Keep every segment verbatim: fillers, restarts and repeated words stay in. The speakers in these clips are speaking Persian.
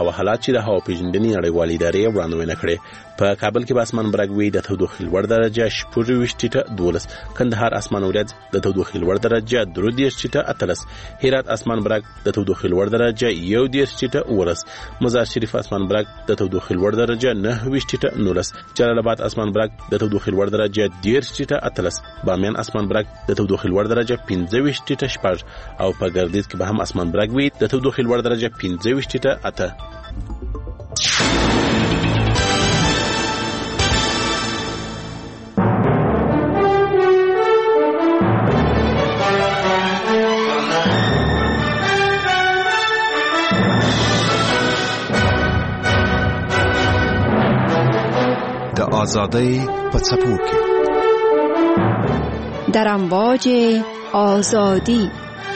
هوا حالات چې د هوا پیژندنې نړیوالې ادارې وړاندوینه کړې. په کابل کې به اسمان برګ وي د تودوخې لوړ درجه شپږ ویشت ټیټه دولس، کندهار اسمان ورځ د تودوخې لوړ درجه درې دېرش ټیټه اتلس، هرات اسمان برګ د تودوخې لوړ درجه یو دېرش ټیټه اولس، مزار شریف اسمان برګ د تودوخې لوړ درجه نهه ویشت ټیټه نولس، جلال آباد اسمان برګ د تودوخې لوړ درجه دېرش ټیټه اتلس، بامیان اسمان برګ د تودوخې لوړ درجه پنځه ویشت ټیټه شپږ، او په ګردیز کې به هم اسمان برګ وي د تودوخې لوړ درجه پنځه ویشت ټیټه اته. د آزادۍ په څپو کې در امواج آزادی.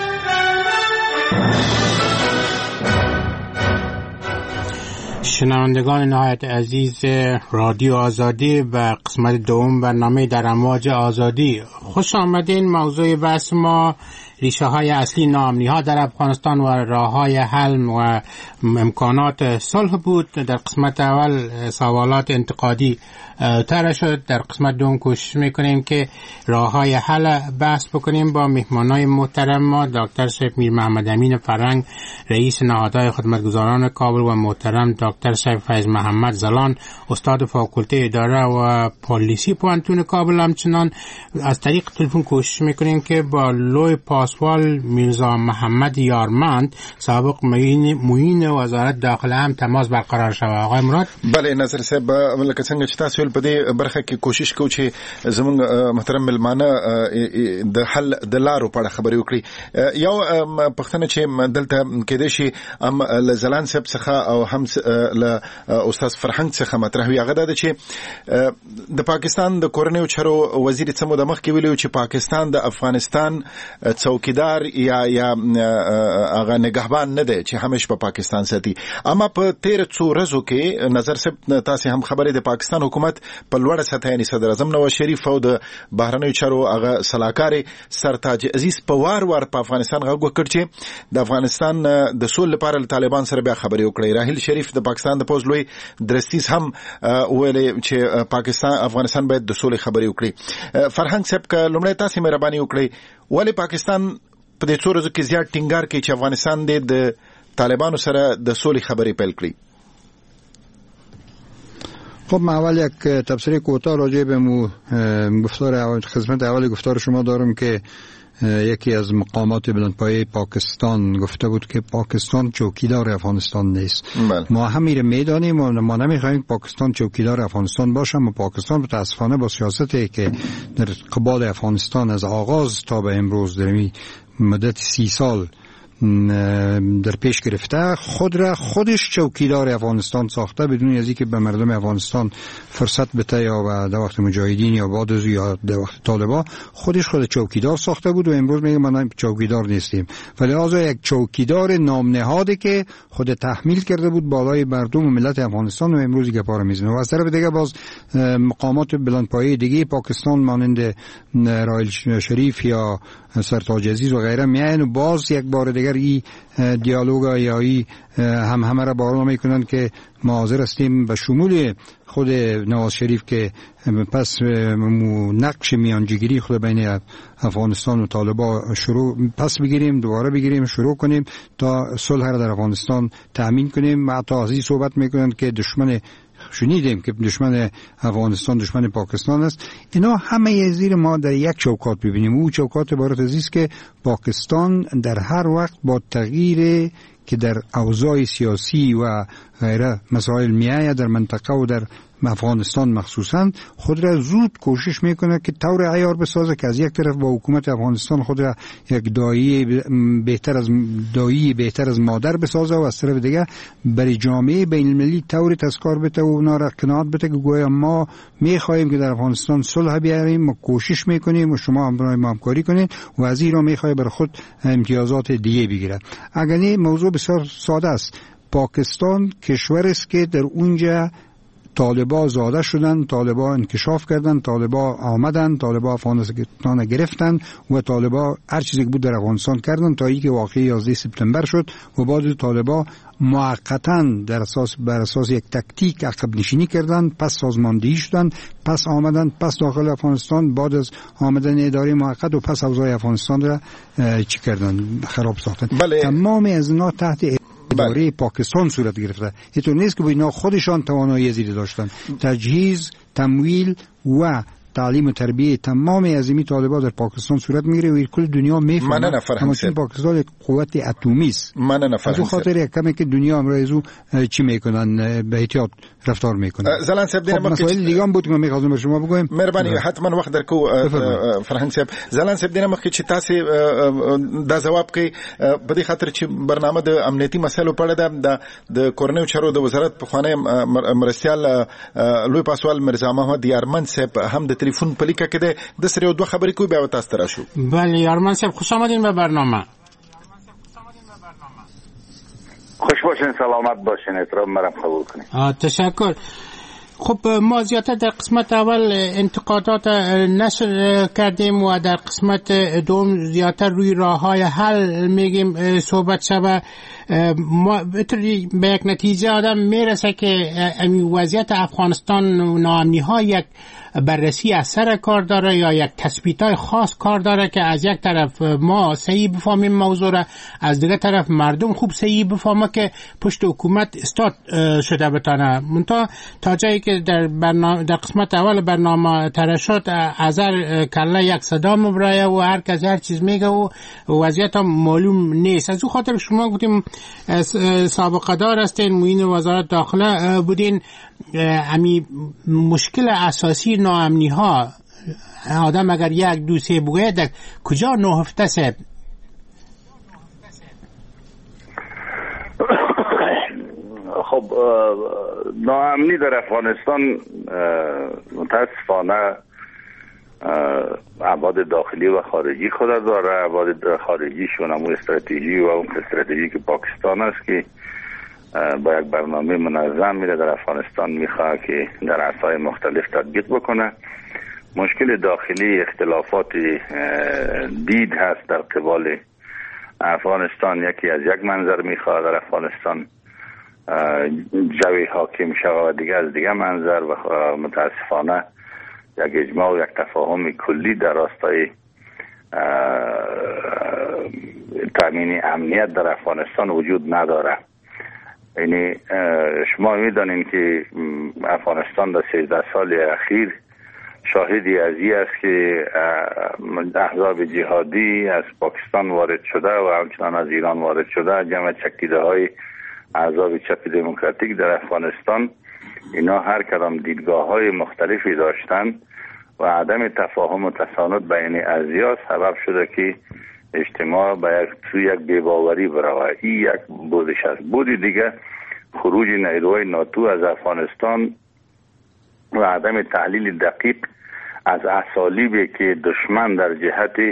شنوندگان نهایت عزیز رادیو آزادی و قسمت دوم برنامه در امواج آزادی خوش آمدین. موضوع بحث ما ریشه های اصلی ناامنی ها در افغانستان و راه های حل و امکانات صلح بود. در قسمت اول سوالات انتقادی طرح شد، در قسمت دوم کوشش میکنیم که راه های حل بحث بکنیم با مهمانای محترم ما، دکتر سیف میر محمد امین فرنگ رئیس نهادهای خدمتگزاران کابل و محترم دکتر سیف فیض محمد زلان استاد فاکولته اداره و پالیسی پوهنتون کابل. همچنان از طریق تلفن کوشش میکنیم که با لوی پاسوال میرزا محمد یارمند سابق معین وزارت داخله هم تماس برقرار شود. آقای مراد. بله ناصر صاحب، لکه څنګه چې تاسو په دې برخه کې کوشش کوو چې زموږ محترم ملمانه د حل د لارو په اړه خبرې وکړي. یو پښتنه چې دلته کېدې شي ام لزلان صاحب څخه او هم ل استاد فرهنګ څخه مطرح وي، هغه د چې د پاکستان د کورنیو چارو وزیر څمو د مخ کې ویلو چې پاکستان د افغانستان څوکیدار یا یا هغه نگهبان نه دی چې همیش په پاکستان ساتي. اما په تیر څو ورځو کې نظر صاحب تاسو هم خبرې د پاکستان حکومت په لوړه سطح یعنی صدر اعظم نواز شریف او د بهرنیو چارو هغه صلاحکار سرتاج عزیز په وار وار په افغانستان غوږ وکړ چې د افغانستان د سول لپاره طالبان سره بیا خبرې وکړي. راهیل شریف د پاکستان د پوز لوی درستیز هم ویلي چې پاکستان افغانستان باید د سولې خبرې وکړي. فرهنګ صاحب که لومړی تاسو مهرباني وکړئ، ولې پاکستان په دې څو ورځو کې زیات ټینګار کوي چې افغانستان د طالبانو سره د سولې خبرې پیل کړي؟ خب من اول یک تبصره کوتاه راجع به گفتار اول خدمت اول گفتار شما دارم که یکی از مقامات بلندپایه پاکستان گفته بود که پاکستان چوکیدار افغانستان نیست. بله. ما همین میدانیم و ما نمیخوایم پاکستان چوکیدار افغانستان باشه. و پاکستان متاسفانه با سیاستی که در قبال افغانستان از آغاز تا به امروز در مدت سی سال در پیش گرفته خود را خودش چوکیدار افغانستان ساخته بدون از اینکه به مردم افغانستان فرصت بده یا در وقت مجاهدین یا بعد از یا در وقت طالبان خودش خود چوکیدار ساخته بود و امروز میگه ما چوکیدار نیستیم. ولی لازم یک چوکیدار نام نهاده که خود تحمیل کرده بود بالای مردم و ملت افغانستان و امروز گپا میزنه. و از طرف دیگه باز مقامات بلندپایه دیگه پاکستان مانند راهیل شریف یا سرتاج عزیز و غیره میان و باز یک بار دیگر این دیالوگ یا این هم همه را بارون میکنن که ما حاضر هستیم به شمول خود نواز شریف که پس نقش میانجیگیری خود بین افغانستان و طالبان شروع پس بگیریم، دوباره بگیریم، شروع کنیم تا صلح را در افغانستان تأمین کنیم. و حتی از این صحبت میکنن که دشمن شنیدیم که دشمن افغانستان دشمن پاکستان است. اینا همه زیر ما در یک چوکات ببینیم. او چوکات عبارت از است که پاکستان در هر وقت با تغییر که در اوضاع سیاسی و غیره مسائل میآید در منطقه و در افغانستان مخصوصا خود را زود کوشش میکنه که طور عیار بسازه که از یک طرف با حکومت افغانستان خود را یک دایی بهتر از دایی بهتر از مادر بسازه و از طرف دیگه برای جامعه بین المللی طور تذکار بده و اونا را قناعت بده که گویا ما میخواهیم که در افغانستان صلح بیاریم، ما کوشش میکنیم و شما هم ما همکاری کنید و از این را میخواد بر خود امتیازات دیگه بگیره. اگر نه موضوع بسیار ساده است. پاکستان کشور است که در اونجا طالبا زاده شدن، طالبا انکشاف کردن، طالبا آمدن، طالبا افغانستان گرفتن و طالبا هر چیزی که بود در افغانستان کردن تا اینکه واقعی یازده سپتامبر شد و بعد طالبا موقتا در اساس بر اساس یک تکتیک عقب نشینی کردن، پس سازماندهی شدن، پس آمدن، پس داخل افغانستان بعد از آمدن اداره موقت و پس اوضاع افغانستان را چی کردن؟ خراب ساختن. بله. تمام از اینا تحت اداره بله. پاکستان صورت گرفته. اینطور نیست که اینا خودشان توانایی زیاده داشتن. تجهیز، تمویل و تعلیم و تربیه تمام عظیمی طالبان در پاکستان صورت میگیره و کل دنیا میفهمه. من نفرم چون پاکستان یک قوت اتمی است. من نفرم. از خاطر یک کمی که دنیا امروز چی میکنن به احتیاط رفتار میکنن. زلان صاحب دینه ما مسائل دیگه هم بود که میخواستم به شما بگم. مهربانی حتما وقت در کو فرهنگ صاحب. زلان صاحب دینه مخکې چې تاسو دا جواب کوي په دې خاطر چې برنامه د امنیتي مسایلو په اړه د د کورنیو چارو د وزارت په خوانه مرستيال لوی پاسوال مرزا محمد یارمن صاحب هم د تلیفون په لیکه کې د سره یو دوه خبرې کوي بیا تاسو تر شو. بله یارمن صاحب خوش آمدین به برنامه. خوش باشین، سلامت باشین، احترام مرا قبول کنید. تشکر. خب ما زیادتر در قسمت اول انتقادات نشر کردیم و در قسمت دوم زیادتر روی راه‌های حل میگیم صحبت شود. ما به یک نتیجه آدم میرسه که وضعیت افغانستان و ناامنی‌ها یک بررسی از سر کار داره یا یک تثبیت‌های خاص کار داره که از یک طرف ما صحیح بفهمیم موضوع را، از دیگه طرف مردم خوب صحیح بفهمه که پشت حکومت استاد شده بتانه. منتها تا جایی که در برنامه در قسمت اول برنامه طرح شد از هر کله یک صدا مبرایه و هر کس هر چیز میگه و وضعیت هم معلوم نیست. از اون خاطر شما گفتیم سابقه دار هستین، معین وزارت داخله بودین. امی مشکل اساسی ناامنی ها آدم اگر یک دو سه بگوید کجا نهفته است؟ خب ناامنی در افغانستان متاسفانه ابعاد داخلی و خارجی خود داره. ابعاد خارجیشون هم استراتژی و اون استراتژی که پاکستان است که با یک برنامه منظم میره در افغانستان میخواه که در عرصه‌های مختلف تطبیق بکنه. مشکل داخلی اختلافات دید هست در قبال افغانستان. یکی از یک منظر میخواه در افغانستان جوی حاکم شود و دیگه از دیگه منظر و متاسفانه یک اجماع و یک تفاهم کلی در راستای تامین امنیت در افغانستان وجود نداره. یعنی شما میدانین که افغانستان در سیزده سال اخیر شاهدی از این است که احزاب جهادی از پاکستان وارد شده و همچنان از ایران وارد شده. جمع چکیده های احزاب چپ دموکراتیک در افغانستان اینا هر کدام دیدگاه های مختلفی داشتن و عدم تفاهم و تساند بین ازیا سبب شده که اجتماع به یک توی یک بی‌باوری برود. این یک بودش است. بودی دیگه خروج نیروهای ناتو از افغانستان و عدم تحلیل دقیق از اسالیبی که دشمن در جهت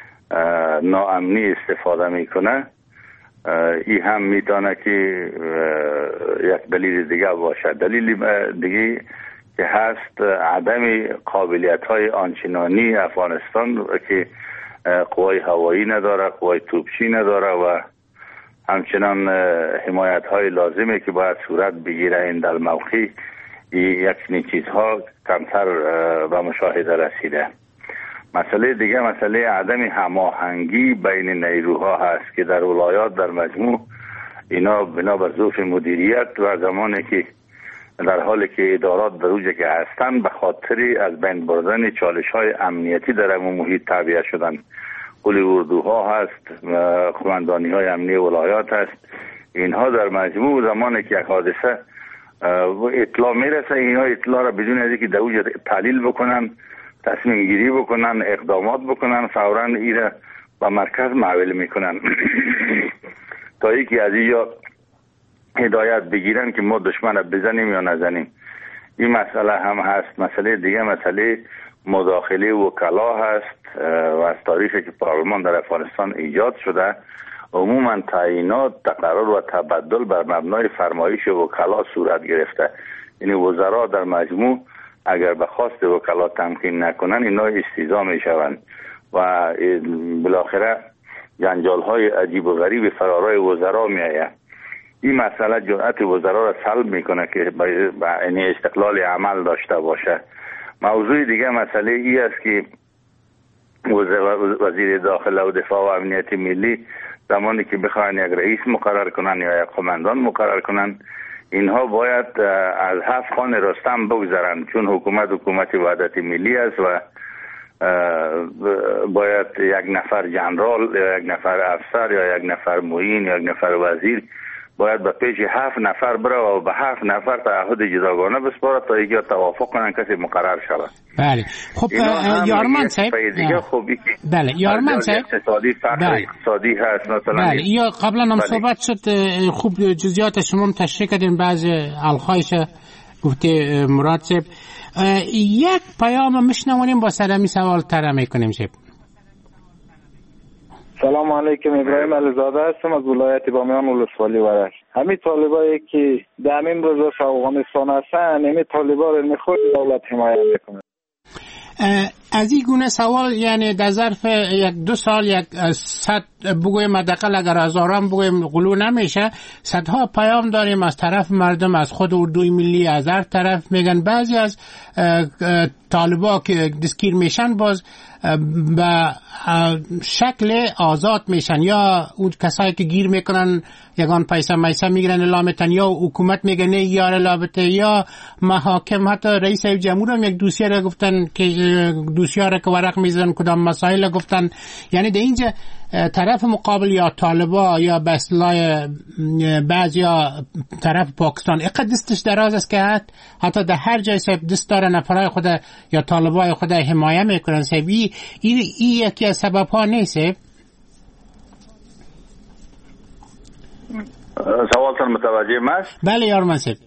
ناامنی استفاده میکنه، این هم میتونه که یک دلیل دیگه باشه. دلیل دیگه که هست عدم قابلیت های آنچنانی افغانستان که قوای هوایی نداره، قوای توپچی نداره و همچنان حمایت های لازمه که باید صورت بگیره این در موقع یک چنین چیزها کمتر به مشاهده رسیده. مسئله دیگه مسئله عدم هماهنگی بین نیروها هست که در ولایات در مجموع اینا بنا بر ضعف مدیریت و زمانی که در حالی که ادارات در اوجه که هستن به خاطر از بین بردن چالش های امنیتی در همون محیط تعبیه شدن. قلی اردوها هست، قماندانی های امنی ولایات هست. اینها در مجموع زمانی که یک حادثه اطلاع میرسه، اینها اطلاع را بدون از اینکه در اوجه تحلیل بکنن، تصمیم گیری بکنن، اقدامات بکنن، فوراً ایره به مرکز محول میکنن تا اینکه از اینجا هدایت بگیرن که ما دشمن را بزنیم یا نزنیم. این مسئله هم هست. مسئله دیگه مسئله مداخله وکلا هست و از تاریخی که پارلمان در افغانستان ایجاد شده عموما تعیینات، تقرر و تبدل بر مبنای فرمایش وکلا صورت گرفته. یعنی وزرا در مجموع اگر به خواست وکلا تمکین نکنن اینا استیضاح می شوند و بالاخره جنجال های عجیب و غریب فرارای وزرا می آید. این مسئله جرأت وزرا را سلب میکنه که یعنی استقلال عمل داشته باشه. موضوع دیگه مسئله ای است که وزیر داخله و دفاع و امنیت ملی زمانی که بخواهند یک رئیس مقرر کنن یا یک قماندان مقرر کنن، اینها باید از هفت خوان رستم بگذرند، چون حکومت حکومت وحدت ملی است و باید یک نفر جنرال یا یک نفر افسر یا یک نفر معین یا یک نفر وزیر باید به پیش هفت نفر بره و به هفت نفر تعهد جداگانه بسپاره تا اینکه توافق کنن کسی مقرر شود. بله. خب یارمان صاحب بله یارمان صاحب اقتصادی فرق بله. اقتصادی هست مثلا بله یا قبلا هم صحبت شد، خوب جزئیات شما تشریح کردین، بعضی الخایش گفته مراد صاحب. یک پیام میشنویم با سلامی سوال طرح میکنیم صاحب. سلام علیکم، ابراهیم علیزاده هستم از ولایت بامیان ولسوالی ورش. همین طالبایی که در همین روزا افغانستان هستن، همین طالبا رو میخواد دولت حمایت میکنه. از این گونه سوال یعنی در ظرف یک دو سال یک صد بگویم حداقل اگر هزاران بگویم غلو نمیشه، صدها پیام داریم از طرف مردم، از خود اردوی ملی، از هر طرف میگن بعضی از طالبا که دستگیر میشن باز به شکل آزاد میشن، یا اون کسایی که گیر میکنن یگان پیسه میسه میگیرن لامتن، یا حکومت میگه نه یار لابطه، یا محاکم. حتی رئیس جمهور هم یک دوسیه را گفتن که دوسیه را که ورق میزدن کدام مسائل گفتن. یعنی در اینجا طرف مقابل یا طالبا یا به اصطلاح بعض یا طرف پاکستان اقدر دستش دراز است که حتی در هر جای صاحب دست داره نفرای خود یا طالبای خود حمایه میکنن. صاحب این ای, ای یکی از سبب ها نیست؟ سوالتان متوجه ماست؟ بله یارمان صاحب.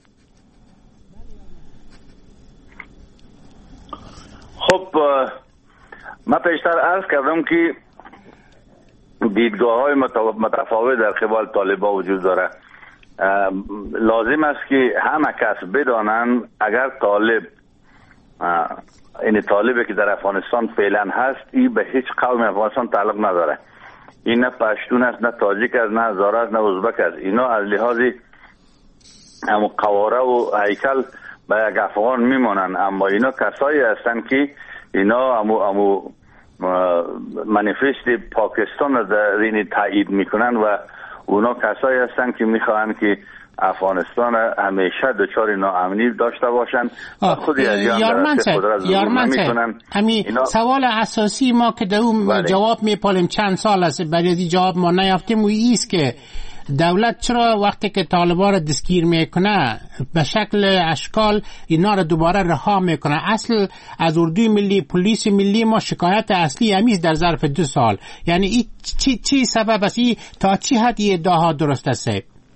خب من پیشتر عرض کردم که دیدگاه های متفاوت در قبال طالبا وجود داره. لازم است که همه کس بدانن اگر طالب این طالبی که در افغانستان فعلا هست، این به هیچ قوم افغانستان تعلق نداره. این نه پشتون است، نه تاجیک است، نه هزاره است، نه ازبک است. اینا از لحاظ همون قواره و هیکل به یک افغان میمانن، اما اینا کسایی هستن که اینا همو همو منیفست پاکستان را در این تایید میکنن و اونا کسایی هستن که میخوان که افغانستان همیشه دچار ناامنی داشته باشن. خود یارمان صاحب همین سوال اساسی ما که در اون جواب میپالیم چند سال است برای این جواب ما نیافتیم و ایست که دولت چرا وقتی که طالبان را دستگیر میکنه به شکل اشکال اینا را دوباره رها میکنه؟ اصل از اردوی ملی، پلیس ملی ما شکایت اصلی همیز در ظرف دو سال. یعنی این چی چی سبب است؟ این تا چی حد این ادعاها درست است؟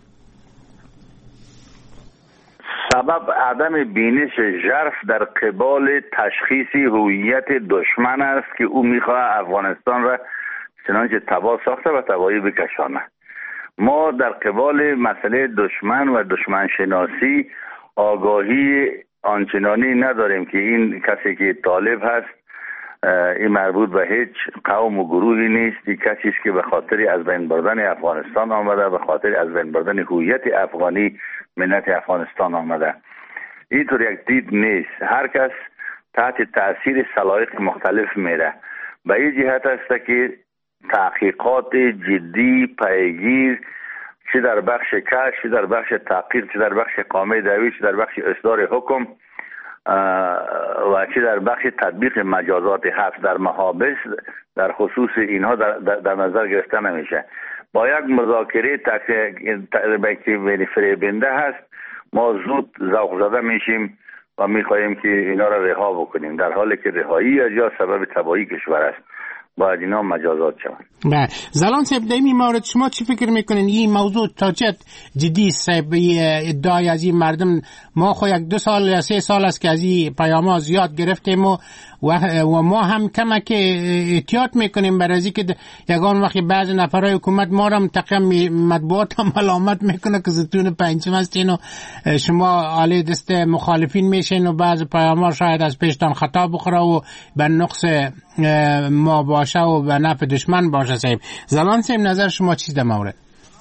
سبب عدم بینش ژرف در قبال تشخیص هویت دشمن است که او میخواه افغانستان را چنانچه تباه ساخته و تباهی بکشانه. ما در قبال مسئله دشمن و دشمن شناسی آگاهی آنچنانی نداریم که این کسی که طالب هست این مربوط به هیچ قوم و گروهی نیست. این کسی است که به خاطر از بین بردن افغانستان آمده، به خاطر از بین بردن هویت افغانی ملت افغانستان آمده. اینطور یک دید نیست. هر کس تحت تاثیر سلایق مختلف میره. به این جهت است که تحقیقات جدی پیگیر چه در بخش کشف، چه در بخش تحقیق، چه در بخش اقامه دعوی، چه در بخش اصدار حکم و چه در بخش تطبیق مجازات حبس در محابس در خصوص اینها در, در, در نظر گرفته نمیشه. با یک مذاکره تقریبا فریبنده هست ما زود ذوق زده میشیم و میخواهیم که اینا را رها بکنیم، در حالی که رهایی یا سبب تباهی کشور است. باید اینا مجازات شوند. بله زلان صاحب در این مورد شما چی فکر میکنین این موضوع تا چه جدی صاحب ادعای از این مردم؟ ما خو یک دو سال یا سه سال است که از این پیاما زیاد گرفتیم و و ما هم کمک احتیاط میکنیم برای از اینکه یگان وقتی بعض نفرای حکومت ما را متقیم مطبوعات هم ملامت میکنه که زتون پنجم هستین و شما عالی دست مخالفین میشین و بعض پیاما شاید از پیشتان خطا بخوره و به نقص ما باشه و به نفع دشمن باشه. صاحب زلان صاحب نظر شما چیز در مورد؟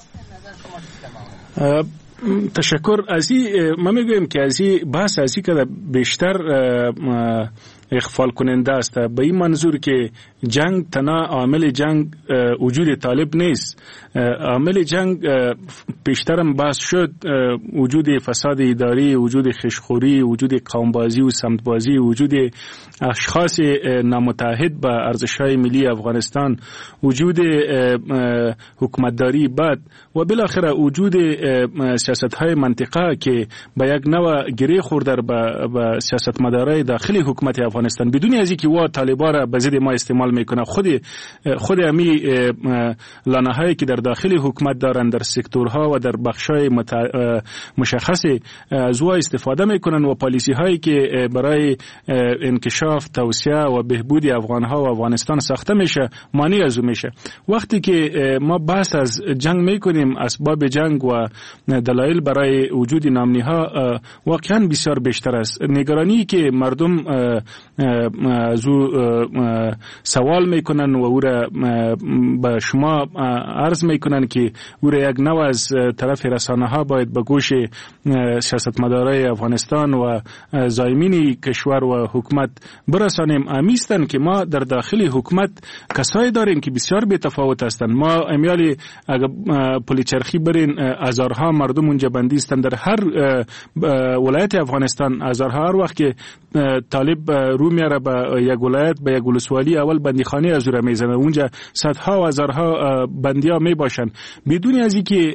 تشکر. از این ما میگویم که از این بحث از این که بیشتر اخفال کننده است به این منظور که جنگ تنها عامل جنگ وجود طالب نیست. عامل جنگ پیشترم بحث شد وجود فساد اداری، وجود خشخوری، وجود قومبازی و سمتبازی، وجود اشخاص نامتعهد به ارزش‌های ملی افغانستان، وجود حکومتداری بد و بالاخره وجود سیاست‌های منطقه که به یک نوع گره خورده به سیاستمدارای داخلی حکومت افغانستان بدون از اینکه وا طالبان را به ضد ما استعمال میکنه. خود خود امی لانه‌هایی که در داخل حکومت دارن در سکتورها و در بخش‌های مشخص از وا استفاده میکنن و پالیسی هایی که برای انکشاف، توسعه و بهبود افغان‌ها و افغانستان ساخته میشه مانع از میشه. وقتی که ما بحث از جنگ میکنیم، اسباب جنگ و دلایل برای وجود نامنی‌ها واقعا بسیار بیشتر است. نگرانی که مردم زو سوال میکنن و او را به شما عرض میکنن که او را یک نوع از طرف رسانه ها باید به گوش سیاستمدارای افغانستان و زایمین کشور و حکومت برسانیم. امیستن که ما در داخل حکومت کسایی داریم که بسیار بی‌تفاوت هستند. ما امیالی اگر پلیچرخی برین هزارها مردم اونجا بندیستن در هر ولایت افغانستان. هزارها هر وقت که طالب رو میاره به یک ولایت به یک ولسوالی اول بندیخانه از او را میزنه، اونجا صدها و هزارها بندیا می باشن بدون از اینکه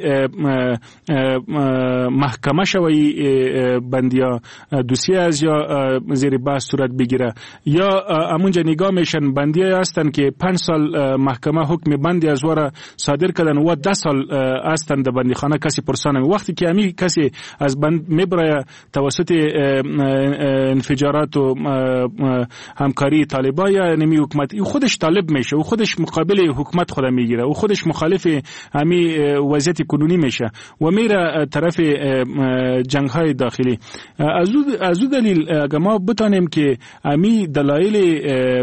محکمه شوی بندیا دوسیه از یا زیر بحث صورت بگیره یا همونجا نگاه میشن بندیا هستن که پنج سال محکمه حکم بندی از وره صادر کردن و ده سال هستن در بندیخانه کسی پرسانه. وقتی که همی کسی از بند میبره توسط انفجارات و همکاری طالبان یا نمی حکومت، او خودش طالب میشه، او خودش مقابل حکومت خود میگیره، او خودش مخالف همی وضعیت کنونی میشه و میره طرف جنگ های داخلی. از او دلیل اگر ما بتانیم که همی دلایل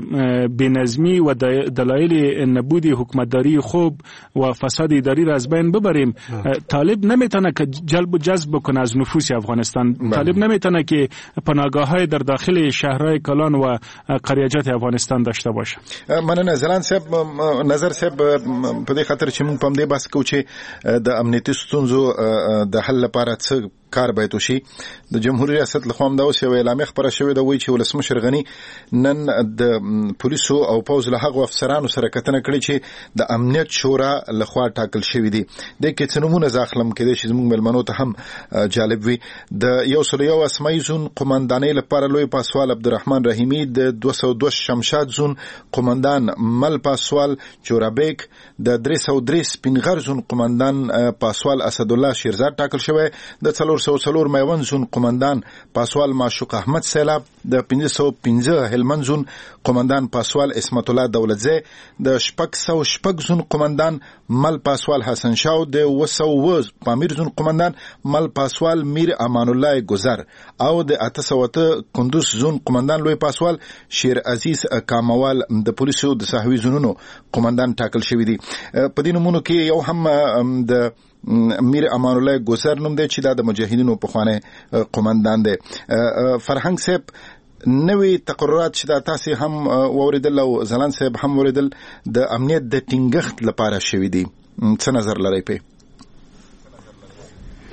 بینظمی و دلایل نبود حکومتداری خوب و فساد اداری را از بین ببریم، طالب نمیتونه که جلب و جذب بکنه از نفوس افغانستان. طالب نمیتونه که پناهگاه های در داخل شهرهای کلان و قریجات افغانستان داشته باشه. مننه زلان صاحب. نظر صاحب په دې خاطر چې موږ په دې بحث کوو چې د امنیتي ستونزو د حل لپاره څه کار باید وشي. د جمهوریت ریاست له خوا هم دا اوس یو اعلامیه خپره شوې ده، وایي چې ولسمشر غني نن د پولیسو او پوځ له هغو افسرانو سره کتنه کړې چې د امنیت شورا له خوا ټاکل شوي دي. د کې څه نومونه زه اخلم، کېدای شي زموږ مېلمنو ته هم جالب وي. د یو سل یو اسماعي زون قمندانۍ لپاره لوی پاسوال عبدالرحمن رحیمي، د دوه سوه دوه شمشاد زون قمندان مل پاسوال جورابیک، د درې سوه درې سپینغر زون قمندان پاسوال اسدالله شیرزاد ټاکل شوی، د څلور سوه څلور میوند زون قمندان پاسوال معشوق احمد سیلاب، د پنځه سوه پنځه هلمند زون قمندان پاسوال اسمت الله دولتزی، د شپږ سوه شپږ زون قمندان مل پاسوال حسن شاه، د اوه سوه پامیر زون قمندان مل پاسوال میر امان الله گذر او د اته سوه اته کندوز زون قمندان لوی پاسوال شیر عزیز کاموال د پولیسو د ساحوي زونونو قمندان ټاکل شوی دی. په دې نومونو کې یو هم د میر امان الله گذر نوم دی چې دا د مجاهدینو پخوانی قمندان دی. فرهنګ صاحب نوی تقررات چې دا تاسو هم ووریدل او زلان صاحب هم ووریدل د امنیت د ټینګښت لپاره شوی دی، څه نظر لرئ په؟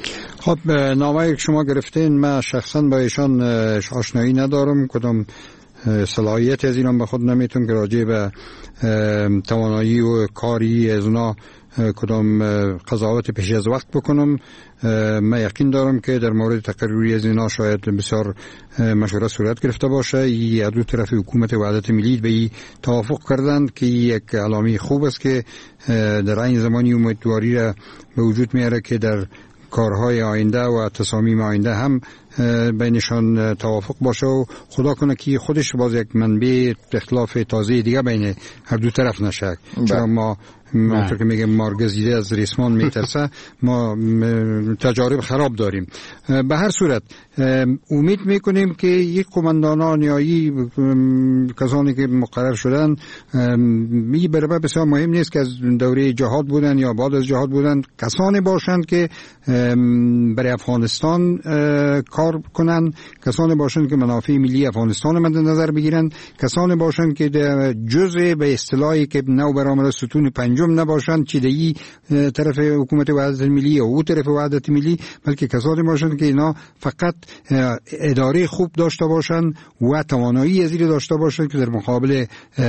خب نامه که شما گرفتین من شخصا با ایشان آشنایی ندارم، کدام صلاحیت از اینا به خود نمیتونم که راجع به توانایی و کاری از اونا کدام قضاوت پیش از وقت بکنم. من یقین دارم که در مورد تقرری از اینا شاید بسیار مشورت صورت گرفته باشه. یک دو طرف حکومت وحدت ملی به این توافق کردند که یک علامه خوب است که در این زمانی امیدواری را به وجود میاره که در کارهای آینده و تصامیم آینده هم بینشان توافق باشه و خدا کنه که خودش باز یک منبع اختلاف تازه دیگه بین هر دو طرف نشه. چرا ما منطور که میگه مارگزیده از ریسمان میترسه، ما تجارب خراب داریم. به هر صورت امید میکنیم که یک قماندانان یا کسانی که مقرر شدن می برابر بسیار مهم نیست که از دوره جهاد بودن یا بعد از جهاد بودن، کسانی باشند که برای افغانستان کار کنن، کسانی باشند که منافع ملی افغانستان مد نظر بگیرن، کسانی باشند که جزء به اصطلاحی که نو برآمده ستون پنجم نباشند چه دی طرف حکومت وحدت ملی یا او طرف وحدت ملی، بلکه کسانی باشند که اینا فقط اداره خوب داشته باشند و توانایی از این داشته باشند که در مقابل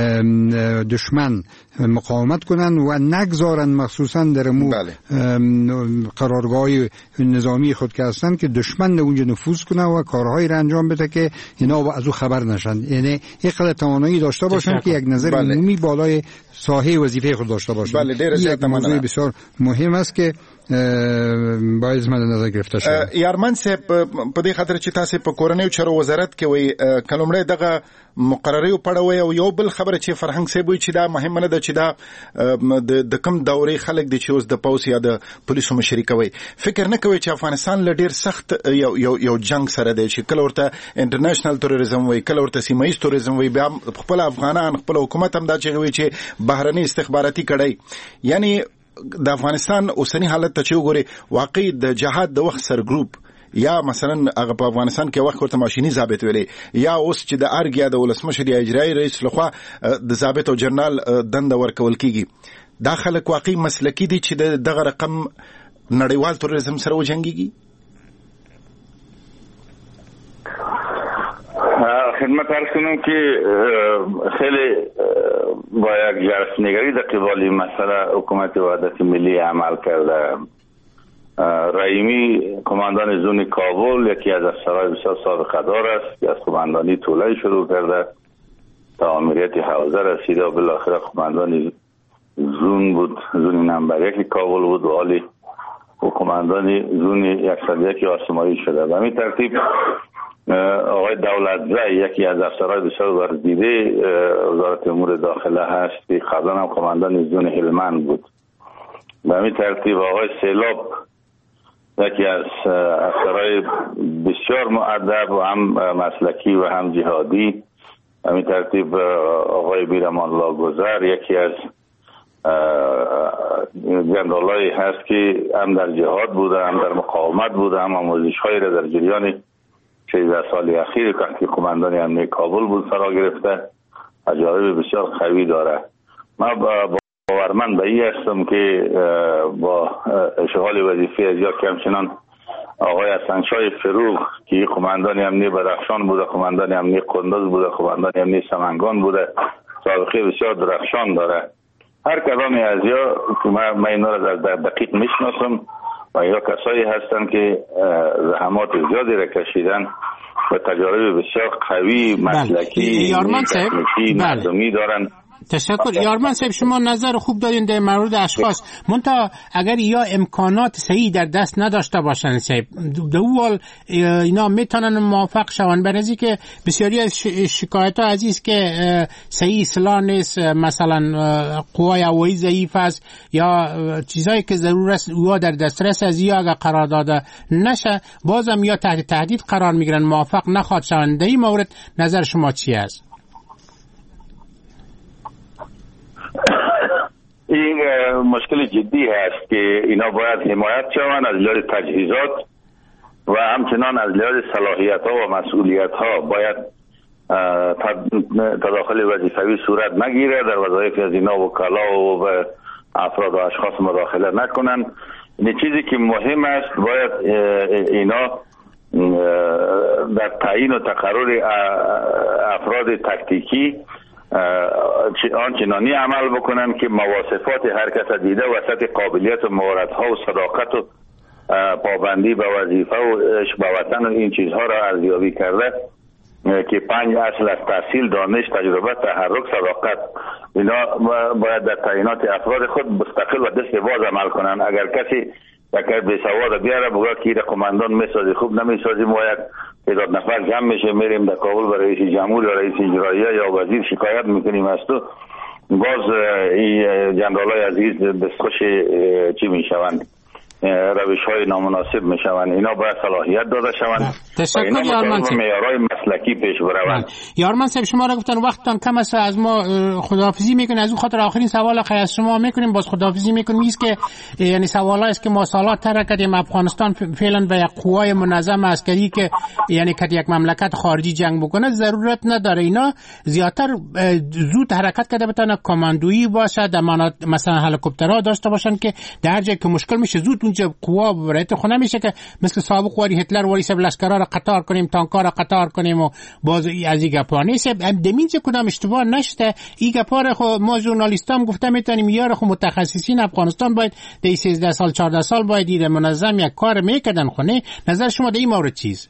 دشمن مقاومت کنند و نگذارن مخصوصا در مو بله. قرارگاه نظامی خود که هستند که دشمن اونجا نفوذ کنه و کارهایی را انجام بده که اینا از او خبر نشن. یعنی یک قدر توانایی داشته باشن که یک نظر بله. عمومی بالای ساحه وظیفه خود داشته باشن. بله دیر یک موضوع بسیار مهم است که باید مد نظر گرفته شود. یارمن صاحب په دې خاطر چې تاسو په کورنیو چارو وزارت کې وای کلمړې دغه مقرره پړوي او یو بل خبره چې فرهنګ صاحب وي چې دا مهمه نه ده چې دا د کم دورې خلک دي چې اوس د پولیس یا د پولیسو مشري کوي. فکر نه کوي چې افغانستان له ډیر سخت یو یو یو جنگ سره دی چې کله ورته انټرنیشنل تروریزم وای، کله ورته سیمایي تروریزم وای، بیا خپل افغانان خپل حکومت هم دا چې وای چې بهرني استخباراتي کړي. یعنی د افغانستان اوسنی حالت ته چې وګوري واقعي د جهاد د وخت سر ګروپ یا مثلا هغه په افغانستان کې وخت ورته ماشيني ضابط ویلي یا اوس چې د ارګیا د ولسمشر یا اجرایي رئیس لخوا د ضابط او جنرال دنده ورکول کیږي. دا خلک واقعي مسلکی دي چې دغه رقم نړیوال تروریزم سره وجنګيږي. خدمت عرض کنم که خیلی با یک جرفنگری در قبال مسئله حکومت وحدت ملی عمل کرده. رحیمی کماندان زون کابل یکی از افسرهای بسیار سابقه دار است که از کماندانی طولایی شروع کرده تا آمریت حوزه رسیده و بالاخره کماندان زون بود، زون نمبر یک کابل بود و حالی و کماندانی زون یکصد یک آسمایی شده. و همین ترتیب آقای دولتزای یکی از افسرهای بسیار ورزیده وزارت امور داخله هست که قبلا هم کماندان زون هلمند بود. به همین ترتیب آقای سیلاب یکی از افسرهای بسیار مؤدب و هم مسلکی و هم جهادی. همین ترتیب آقای بیرمان لاگوزر یکی از جنرالایی هست که هم در جهاد بوده، هم در مقاومت بوده، هم آموزش‌هایی را در جریان سیزده سال اخیر که کماندان امنیت کابل بود فرا گرفته. تجارب بسیار قوی داره. من باورمند به این هستم که با اشغال وظیفه از یا کمچنان آقای حسنشاه فروغ که کماندان امنیت بدخشان بوده، کماندان امنیت قندوز بوده، کماندان امنیت سمنگان بوده، سابقه بسیار درخشان داره. هر کدامی از یا که من اینا را در دقیق میشناسم و یا کسایی هستند که زحمات زیادی را کشیدن و تجارب بسیار قوی مسلکی تکنیکی مردمی دارن. تشکر. یارمن صاحب شما نظر خوب دارین در مورد اشخاص، منتها اگر یا امکانات صحیح در دست نداشته باشن صاحب دوال اینا میتونن موافق شون. برای که بسیاری از شکایت ها عزیز که صحیح اصلاح نیست، مثلا قوای هوایی ضعیف است یا چیزایی که ضرور است او در دسترس از یا اگر قرار داده نشه بازم یا تحت تهدید قرار میگیرن، موافق نخواد شون. در این مورد نظر شما چی است؟ این مشکل جدی هست که اینا باید حمایت شوند از لحاظ تجهیزات و همچنان از لحاظ صلاحیت ها و مسئولیت ها باید تداخل وظیفوی صورت نگیره. در وظایف از اینا وکلا و افراد و اشخاص مداخله نکنن. این چیزی که مهم است باید اینا در تعیین و تقرر افراد تکتیکی آنچنانی عمل بکنن که مواصفات هر کس دیده وسط قابلیت و مهارت‌ها و صداقت و پابندی به وظیفه و عشق به وطن و این چیزها را ارزیابی کرده که پنج اصل از تحصیل، دانش، تجربه، تحرک، صداقت، اینا باید در تعیینات افراد خود مستقل و دست باز عمل کنن. اگر کسی یک بی سواد بیاره بگه که این قماندان میسازی خوب نمیسازی، ما یک تعداد نفر جمع میشه میریم در کابل به رئیس جمهور یا رئیس اجراییه یا وزیر شکایت میکنیم از تو، باز این جنرالای عزیز دستخوش چی میشوند، روش های نامناسب میشوند. اینا باید صلاحیت داده شوند. تشکر یارمن صاحب. معیارهای مسلکی پیش بروند. یارمن صاحب شما را گفتن وقتتان کم است، از ما خداحافظی میکنیم. از اون خاطر آخرین سوال آخر از شما میکنیم، باز خداحافظی میکنیم. است که یعنی سوالی است که ما سالات تر کردیم. افغانستان فعلا به یک قوای منظم عسکری که یعنی که یک مملکت خارجی جنگ بکنه ضرورت نداره. اینا زیاتر زود حرکت کرده بتونه کماندویی باشه، مثلا هلیکوپترها داشته باشن که در جایی که مشکل میشه زود اونجا قوا برایت خونه میشه که مثل سابق واری هتلر واری سب لشکرها را قطار کنیم، تانک‌ها را قطار کنیم و باز از این گپا نیست. دمینج کدام اشتباه نشته. این گپا را خو ما ژورنالیستا هم گفته میتونیم یار خو متخصصین افغانستان باید در سیزده سال چهارده سال باید این منظم یک کار میکردن. خونه نظر شما در این مورد چیز؟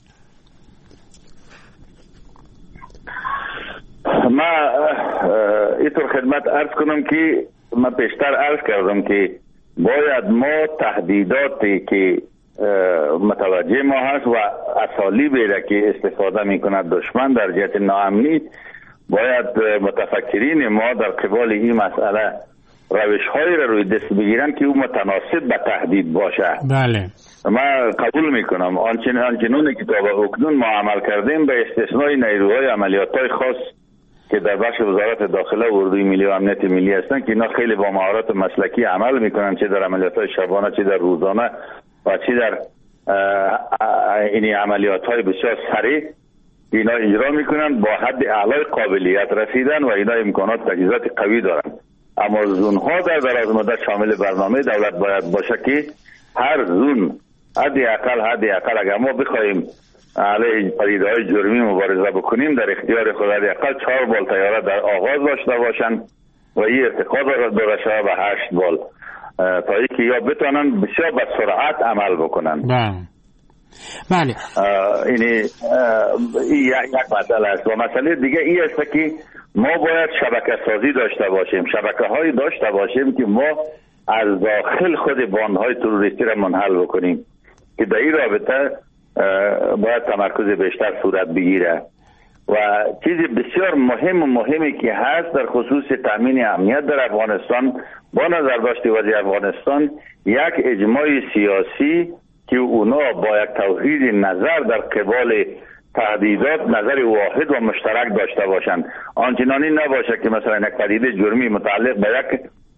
ما اینطور خدمت عرض کنم که ما پیشتر عرض کردم که باید ما تهدیداتی که متوجه ما هست و اسالیبی را که استفاده می کند دشمن در جهت ناامنی، باید متفکرین ما در قبال این مسئله روش هایی را روی دست بگیرن که او متناسب به تهدید باشه. بله، ما قبول می کنم آنچنانی که تا به اکنون ما عمل کردیم به استثنای نیروهای عملیات های خاص که در بخش وزارت داخله و اردوی ملی و امنیت ملی هستن که اینا خیلی با مهارت مسلکی عمل میکنن، چه در عملیات‌های شبانه، چه در روزانه و چه در این عملیات‌های بسیار سریع اینا اجرا میکنن، با حد اعلای قابلیت رسیدن و اینا امکانات تجهیزات قوی دارن. اما زونها در دراز مدت شامل برنامه دولت باید باشه که هر زون حدی اقل حدی اقل اگر ما بخوایم علیه پدیده‌های جرمی مبارزه بکنیم در اختیار خود حداقل چهار بال طیاره در آغاز داشته باشند و این ارتقا داده شده به هشت بال تا اینکه یا بتونن بسیار به سرعت عمل بکنن. بله بله این یک مسئله است. و مسئله دیگه این است که ما باید شبکه سازی داشته باشیم، شبکه هایی داشته باشیم که ما از داخل خود باندهای تروریستی را منحل بکنیم که در این رابطه باید تمرکز بیشتر صورت بگیره. و چیز بسیار مهم و مهمی که هست در خصوص تامین امنیت در افغانستان با نظر داشته وضع افغانستان یک اجماع سیاسی که اونا با یک توحید نظر در قبال تهدیدات نظر واحد و مشترک داشته باشند. آنچنانی نباشه که مثلا یک پدیده جرمی متعلق به یک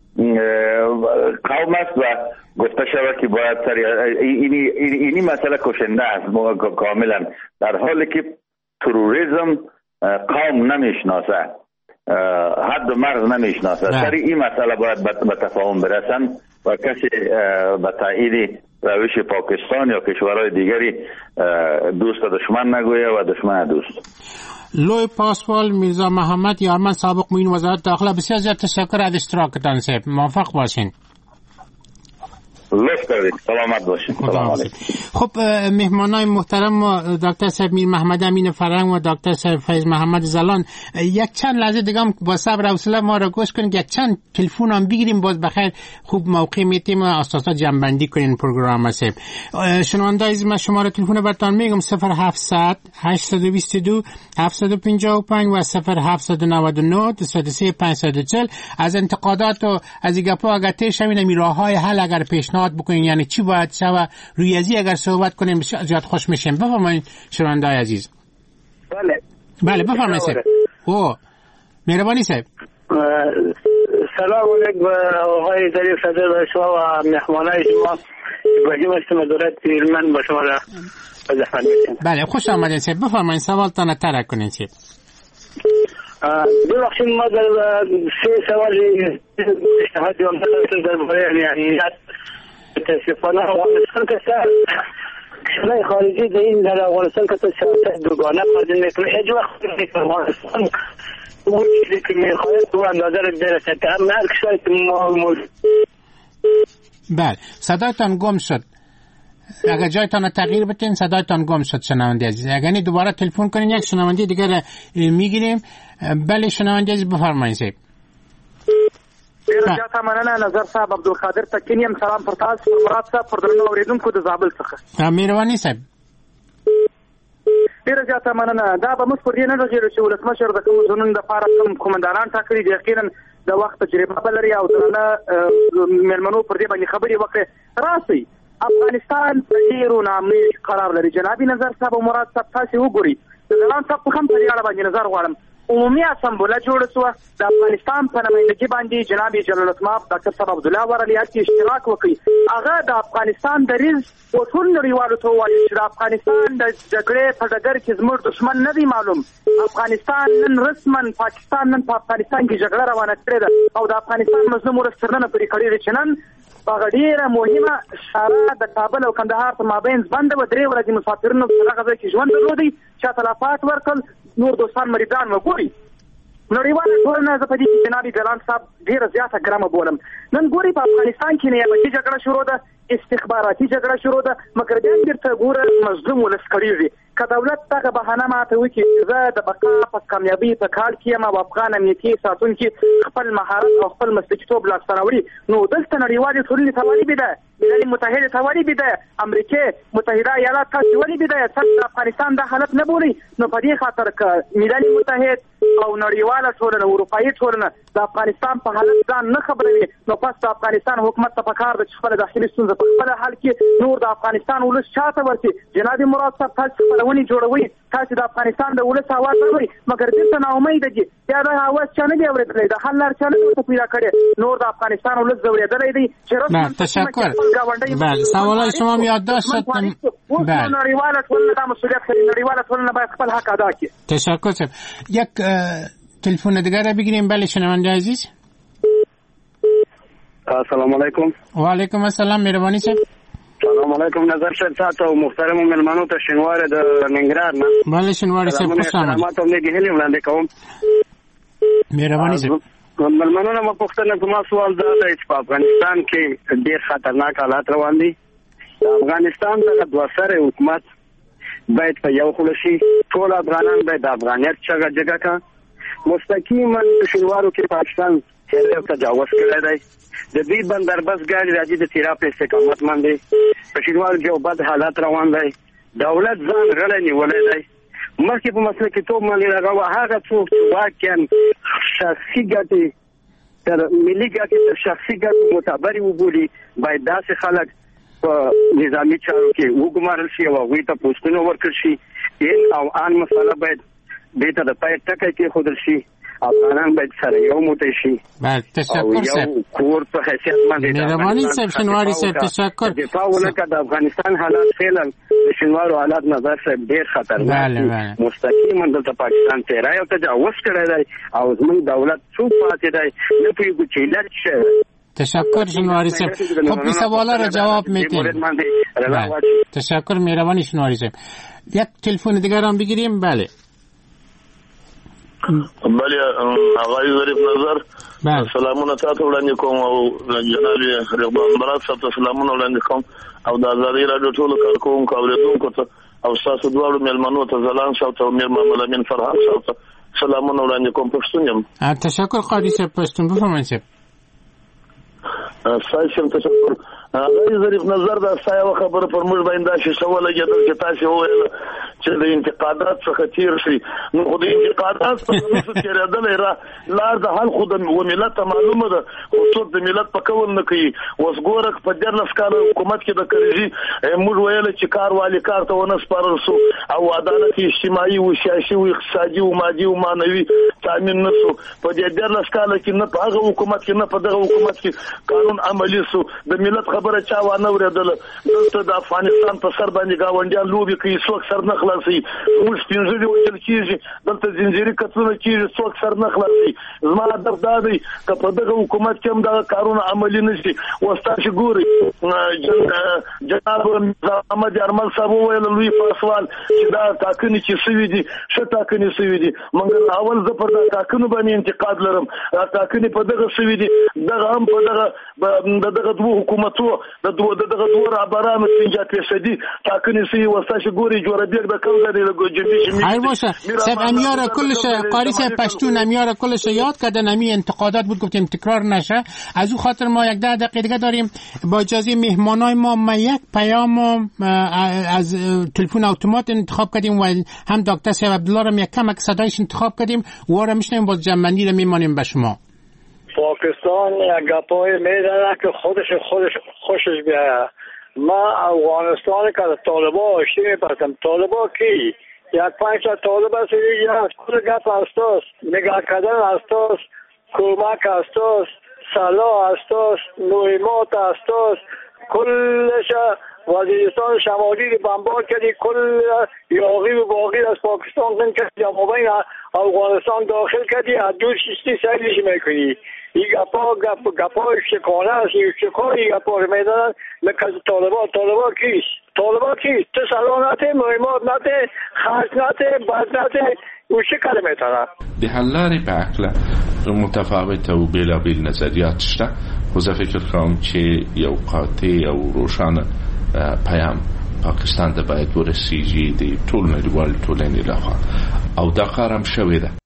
قوم است و گفته شود که باید اینی اینی مسئله کشنده است کاملا، در حالی که تروریسم قوم نمیشناسه، حد و مرز نمیشناسه. سر این مسئله باید به تفاهم برسن و کسی به تایید روش پاکستان یا کشورهای دیگری دوست دشمن نگویه و دشمن دوست. لوی پاسوال میرزا محمد یارمن سابق معین وزارت داخله، بسیار زیاد تشکر از اشتراکتان صاحب. موفق باشین. لطف کردید. سلامت باشین. سلام علیکم. خب مهمانای محترم دکتر صاحب میر محمد امین فرنگ و دکتر صاحب فیض محمد زلان، یک چند لحظه دیگه هم با صبر و حوصله ما را گوش کنید، یک چند تلفن هم بگیریم، باز بخیر خوب موقع میتیم اساسا جنبندی کنین پروگرام صاحب. شنونده از ما شماره تلفن براتون میگم صفر هفتصد هشتصد و بیست و دو هفتصد و پنجاه و پنج و صفر هفتصد و نود و نه دویست و سه پانصد و چهل. از انتقادات و از گپا اگر تیش همین راههای حل اگر پیشنهاد بکنین، یعنی چی باید شود روی ازی اگر صحبت کنیم زیاد خوش میشیم. بفرمایید شنونده عزیز. بله بله بفرمایید صاحب. او مهربانی صاحب. سلام علیکم آقای ظریف صدر و شما و مهمانای شما. باید مستم دولت علمان با شما را بزحمت میشم. بله خوش آمدین صاحب. بفرمایید سوالتان ترک کنین صاحب. دو وقتی ما در سه سوال اشتهاد و مطلب در باره یعنی تشریفانه افغانستان که سر کشورهای خارجی در این در افغانستان که تو سیاست دوگانه قاضی میکنه هیچ وقت که افغانستان اون چیزی که میخواد تو اندازه رو برسه که هم هر کشوری که موجود. بله صدایتان گم شد. اگر جایتان تغییر بتین صدایتان گم شد شنونده عزیز. اگر نه دوباره تلفن کنین یک شنونده دیگر میگیریم. بله شنونده عزیز بفرمایید صاحب. ډیره مننه نظر صاحب عبدالقادر تکینیم سلام پر تاسو مراد صاحب پر درنو اوریدونکو د زابل څخه. مهرباني صاحب. ډیره زیاته مننه. دا به موږ پر دې نه راغلو چې ولسمشر د کوم ځنون د پاره کوم کومندانان ټاکلي دي یقینا د وخت تجربه لري او درنه ملمنو پر دې باندې خبرې وکړي. راسي افغانستان ډیرو نامي قرار لري. جنابي نظر صاحب او مراد صاحب تاسو وګورئ. د ځلان صاحب په هم په اړه باندې نظر غواړم. عمومي اسمبله جوړه شو د افغانستان په نمائندګۍ باندې جناب جلال الاسماء ډاکټر صاحب عبد الله ورلیات کې اشتراک وکړي. هغه د افغانستان د ریز او ټول نړیوالو ته وایي چې د افغانستان د جګړې په ډګر کې زموږ دښمن نه دی معلوم. افغانستان نن رسمن پاکستان نن په افغانستان کې جګړه روانه کړې ده او د افغانستان مظلوم ولسمشرانو پرې کړی دی چې نن هغه ډیره مهمه شاره د کابل او کندهار په مابین بند و درې ورځې مسافرینو په هغه ځای کې ژوند درلودی چې تلفات ورکړل. نور دوستان مریدان وګوري نړیواله ټولنه زه په دې کې جناب جلال صاحب ډیره زیاته ګرامه بولم. نن ګوري په افغانستان کې نیابتي جګړه شروع ده استخباراتي جګړه شروع ده مګر بیا بیرته ګوره مظلوم ولس کړیږي. که دولت دغه بهانه ماته وکړي چې زه د بقا په کامیابۍ په کال کې یم او افغان امنیتي ساتونکي خپل مهارت او خپل مسلکیتوب لاسته راوړي نو دلته نړیوالې ټولنې ته ولې بده ملل متحد ته ولې بده امریکا متحده ایالات تاسو ولې بده تاسو د افغانستان د حالت نه بولي. نو په دې خاطر ک ملل متحد او نړیواله ټولنه اروپאי ټولنه د افغانستان په حالت ځان نه خبروي نو پس د افغانستان حکومت ته پکار د خپل داخلي ستونزې په خپل حل کې نور د افغانستان ولس چاته ورسي. جناب مراد صاحب تاسو خپلونی جوړوي تاسو د افغانستان د ولس आवाज اوري مګر دې ته امید دي یا د आवाज چانه دی اورېدلې د حل لار چانه ته پیدا کړي نور د افغانستان ولس زوریدلې دي چې رسمن تشکر. بله سوالای شما یادداشت شد. بله نړیواله ټولنه د مسئولیت لري. نړیواله ټولنه باید خپل حق ادا کړي. تشکر. یک تلفن دیگر بگیریم. بله شنونده عزیز. السلام علیکم. و علیکم السلام مهربانی صاحب. سلام علیکم نظر شد او محترم ملمنو ته شنوار د ننګرهار نه. بله شنوار صاحب خوش آمدید. سلامات او نیک هیلې وړاندې کوم. مهربانی صاحب. ملمنو نه پوښتنه کوم سوال دا دی چې په افغانستان کې ډېر خطرناک حالات روان دي. افغانستان د دوه سره حکومت باید په یو خله شي. ټول افغانان باید د افغانیت څخه جګه کا مستقیما شنوارو کې پاکستان هر تجاوز کړی دی. د دې بندربس ګاډي راځي د تیرا په استقامت باندې په شنوارو کې بد حالات روان دي. دولت ځان غړی نیولې دی. مخکې په مسله کې ټول باندې راغوا هغه څوک چې واقعا شخصي ګټې تر ملي ګټې تر شخصي ګټو معتبرې وبولي باید داسې خلک په نظامي چارو کې وګمارل شي او هغوی ته پوسټونه ورکړل شي. این او آن مسله باید دې ته د پای ټکی کېښودل شي. افغانان باید سره یو موټی شي. بله تشکر صاحب. یو کور په حیثیت باندې مهرباني صاحب شنواري صاحب تشکر. دفاع ولکه د افغانستان حالات فعلا د شنوارو حالات نظر صاحب ډېر خطرناک دي. مستقیما دلته پاکستان تیرا یو تجاوز کړی دی او زموږ دولت چوپ پاتې دی نه پوهېږو چې علت څه. تشکر شنواری صاحب. خب این سوالا را جواب میدیم. تشکر مهربانی شنواری صاحب. یک تلفن دیگر هم بگیریم. بله بله آقای ظریف نظر سلامونه تاسو وړاندې کوم او جناب رضوان مراد صاحب ته سلامونه وړاندې کوم او د ازادي راډیو ټولو کارکوونکو اوریدونکو ته او تاسو دواړو مېلمنو ته زلان صاحب ته میر محمد امین فرهاد صاحب ته سلامونه وړاندې کوم. پښتون یم. تشکر قاضي صاحب. پښتون بفرمایئ صاحب. سایشم تشکر. آقای ظریف نظر دا سایه خبره پر موږ باندې دا شې سوال لګیدل چې تاسو وویل چې د انتقادات څخه تیر شي. نو خو د انتقادات څخه نو تیرېدل را لار د حل خو د ملت معلومه ده خو څوک د ملت په کول نه کوي. اوس ګوره په دیارلس کاله حکومت کې د کرزي موږ ویل چې کار والی کار ته ونه سپارل سو او عدالت اجتماعي او سیاسي او اقتصادي او مادي او معنوي تامین نه سو. په دې دیارلس کاله کې نه په هغه حکومت کې نه په دغه حکومت کې قانون عملی سو. د ملت خبره چا وانه ورېدل. دلته د افغانستان په سر باندې گاونډیان لوبي کوي څوک سر نه خلاصي موږ پنځه وجل کیږي دلته زنجیري کتلونه کیږي څوک سر نه خلاصي زما هدف دا دی که په دغه حکومت کې هم دغه کارونه عملي نشي وستاسو ګوري جناب محمد ارمل صاحب ویل لوی فاسوال چې دا ټاکنې چې سوي دي ښه ټاکنې سوي دي مګر اول زه پر دا ټاکنو باندې انتقاد لرم ټاکنې په دغه سوي دي دغه هم په دغه دغه دوه حکومتو د دوه دغه دوه رهبرانو پنځه فیصدي ټاکنې سوي وستاسو ګوري جوړبیګ د کم غړي له جمعي هاي باشه سب امیار کلش قاری سب پشتون امیار کلش یاد کردن امی انتقادات بود گفتیم تکرار نشه از او خاطر ما یک ده دقیقه دیگه داریم با اجازه مهمانای ما ما یک پیام از تلفن اتومات انتخاب کردیم و هم دکتر سیب عبدالله را یک کمک صدایش انتخاب کردیم و را میشنیم باز جمعنی را میمانیم به شما. پاکستان یک گپای میدنه که خودش خودش خوشش بیایه. ما افغانستان که طالبا آشتی میپسم طالبا کی؟ یک پنج تا طالب است یک کل گپ استاست نگاه کردن استاست کمک استاست صلاح استاست مهمات استاست کلش وزیرستان شمالی بمبار کردی کل یاغی و باقی از پاکستان زن کردی مابین افغانستان داخل کردی از دو شیستی سریش میکنی این گپا گپ گپا شکانه است این شکانه این گپا رو میدنن لکه طالبا طالبا کیست طالبا کیست تو صلاح نته مهمات نته خرج نته بد نته او چه کلمه تره ده هلاری به عقل متفاوت و بیلا بیل نظریات شده و زه فکر کنم چې یو قاطع او روشانه پیام پاکستان ته باید ورسیږي د ټول نړیوال ټولنې لخوا او دا کار هم شوی ده.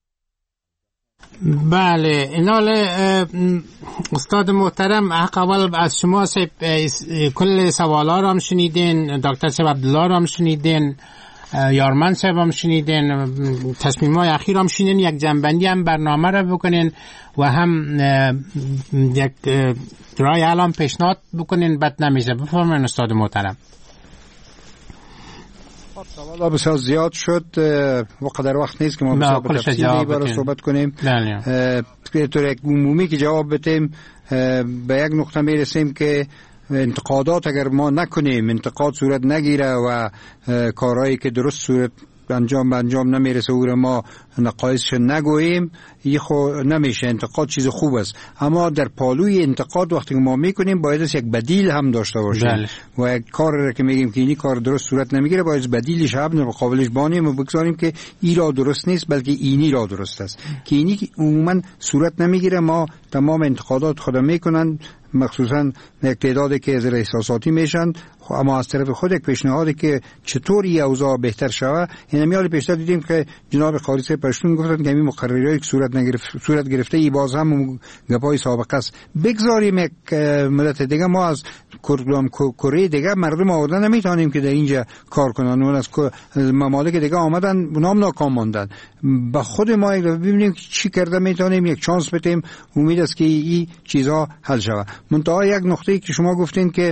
بله اینال استاد محترم حق اول از شما سب کل سوالا رو هم شنیدین دکتر سیب عبدالله رو هم شنیدین یارمن صاحب هم شنیدین تصمیم‌های اخیر هم شنیدین یک جنبندی هم برنامه رو بکنین و هم یک رای الان پیشنهاد بکنین بد نمیشه. بفرمایید استاد محترم. سوالا بسیار زیاد شد و قدر وقت نیست که ما بسیار به تفصیلی برای صحبت کنیم. به طور یک عمومی که جواب بدیم به یک نقطه میرسیم که انتقادات اگر ما نکنیم انتقاد صورت نگیره و کارهایی که درست صورت انجام به انجام نمیرسه او را ما نقایصش نگوییم این خو نمیشه. انتقاد چیز خوب است اما در پالوی انتقاد وقتی که ما میکنیم باید یک بدیل هم داشته باشیم بله. و یک کار را که میگیم که اینی کار درست صورت نمیگیره باید بدیلش هم مقابلش بانیم و بگذاریم که این را درست نیست بلکه اینی را درست است که اینی عموما صورت نمیگیره. ما تمام انتقادات خود میکنن مخصوصا یک تعدادی که از احساساتی میشن اما از طرف خود یک پیشنهادی که چطوری اوضاع بهتر شود. این میال پیشتر دیدیم که جناب قاری صاحب پشتون گفتن که این مقررات صورت نگرفت صورت گرفته ای باز هم گپای سابقه است. بگذاریم یک مدت دیگه ما از کره دیگه مردم آوردن نمیتونیم که در اینجا کار کنن اون از ممالک دیگه آمدن اونام ناکام ماندن. با خود ما ببینیم چی کرده میتونیم یک چانس بدیم امید است که این چیزها حل شود. منتها یک نقطه‌ای که شما گفتین که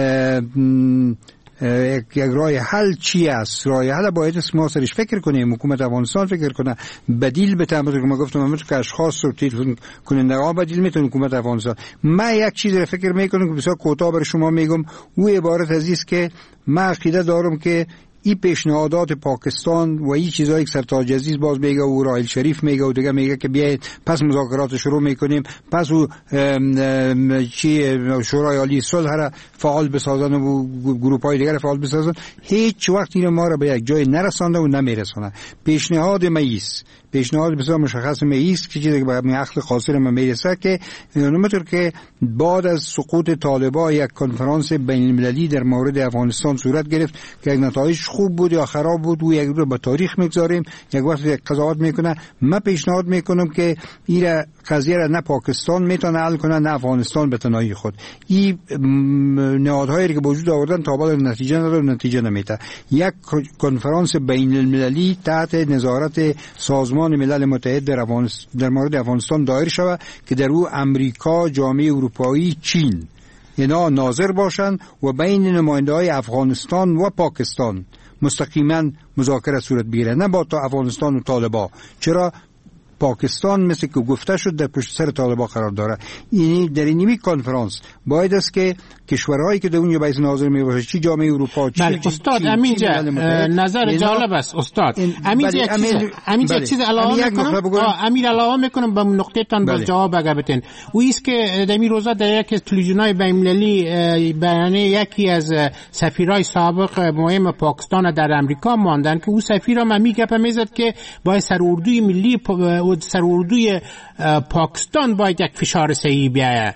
یک یک راه حل چی است؟ راه حل باید ما سرش فکر کنیم حکومت افغانستان فکر کنه بدیل بده که ما گفتم همون که اشخاص رو تلفن کننده ها بدیل میتونه حکومت افغانستان. من یک چیز رو فکر میکنم که بسیار کوتاه بر شما میگم او عبارت از است که من عقیده دارم که این پیشنهادات پاکستان و این چیزایی که سرتاج عزیز باز میگه و راحل شریف میگه و دیگه میگه که بیاید پس مذاکرات شروع میکنیم پس او چی شورای عالی صلح را فعال بسازن و گروپ های دیگر فعال بسازن هیچ وقت این ما را به یک جای نرسانده و نمیرسونه. پیشنهاد ماییست پیشنهاد بسیار مشخص میست که چیزی که به عقل قاصر من میرسه که اونطور که بعد از سقوط طالبان یک کنفرانس بین المللی در مورد افغانستان صورت گرفت که یک نتایج خوب بود یا خراب بود و یک رو به تاریخ میگذاریم یک وقت یک قضاوت میکنه. من پیشنهاد میکنم که این قضیه را نه پاکستان میتونه حل کنه نه افغانستان به تنهایی خود. این نهادهایی که وجود آوردن تا بعد نتیجه نداره نتیجه نمیده. یک کنفرانس بین المللی تحت نظارت سازمان ملل متحد در افغانستان در مورد افغانستان دایر شود که در او امریکا، جامعه اروپایی، چین اینا ناظر باشند و بین نماینده‌های افغانستان و پاکستان مستقیما مذاکره صورت بگیره نه با تا افغانستان و طالبان. چرا پاکستان مثل که گفته شد در پشت سر طالبان قرار داره. یعنی در این کنفرانس باید است که کشورهایی که در اونجا رئیس ناظر می باشه، چی جامعه اروپا، چی بله استاد همینجا نظر جالب است استاد. همینجا همینجا یک چیز علاوه میکنم، امیر علاوه میکنم به نقطه تان باز جواب اگه بتین. و ایست که در این روزا در یک تلویزیونای بین‌المللی بیان یکی از سفیرای سابق مهم پاکستان در امریکا ماندن که او سفیر هم میگه میزد که باید سراردوی ملی و سراردوی پاکستان باید یک فشار صحیح بیاید.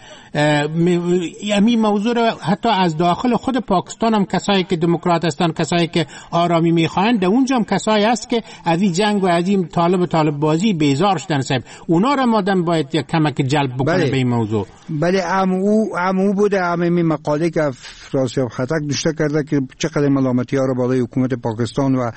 همین موضوع رو حتی از داخل خود پاکستان هم کسایی که دموکرات هستن، کسایی که آرامی میخواهند، در اونجا هم کسایی هست که از این جنگ و از این طالب طالب بازی بیزار شدن صاحب. اونا رو مادم باید یک کمک جلب بکنه بله. به این موضوع. بله امو امو بوده همین مقاله که فرانسیاب خطک نوشته کرده که چقدر ملامتی ها رو بالای حکومت پاکستان و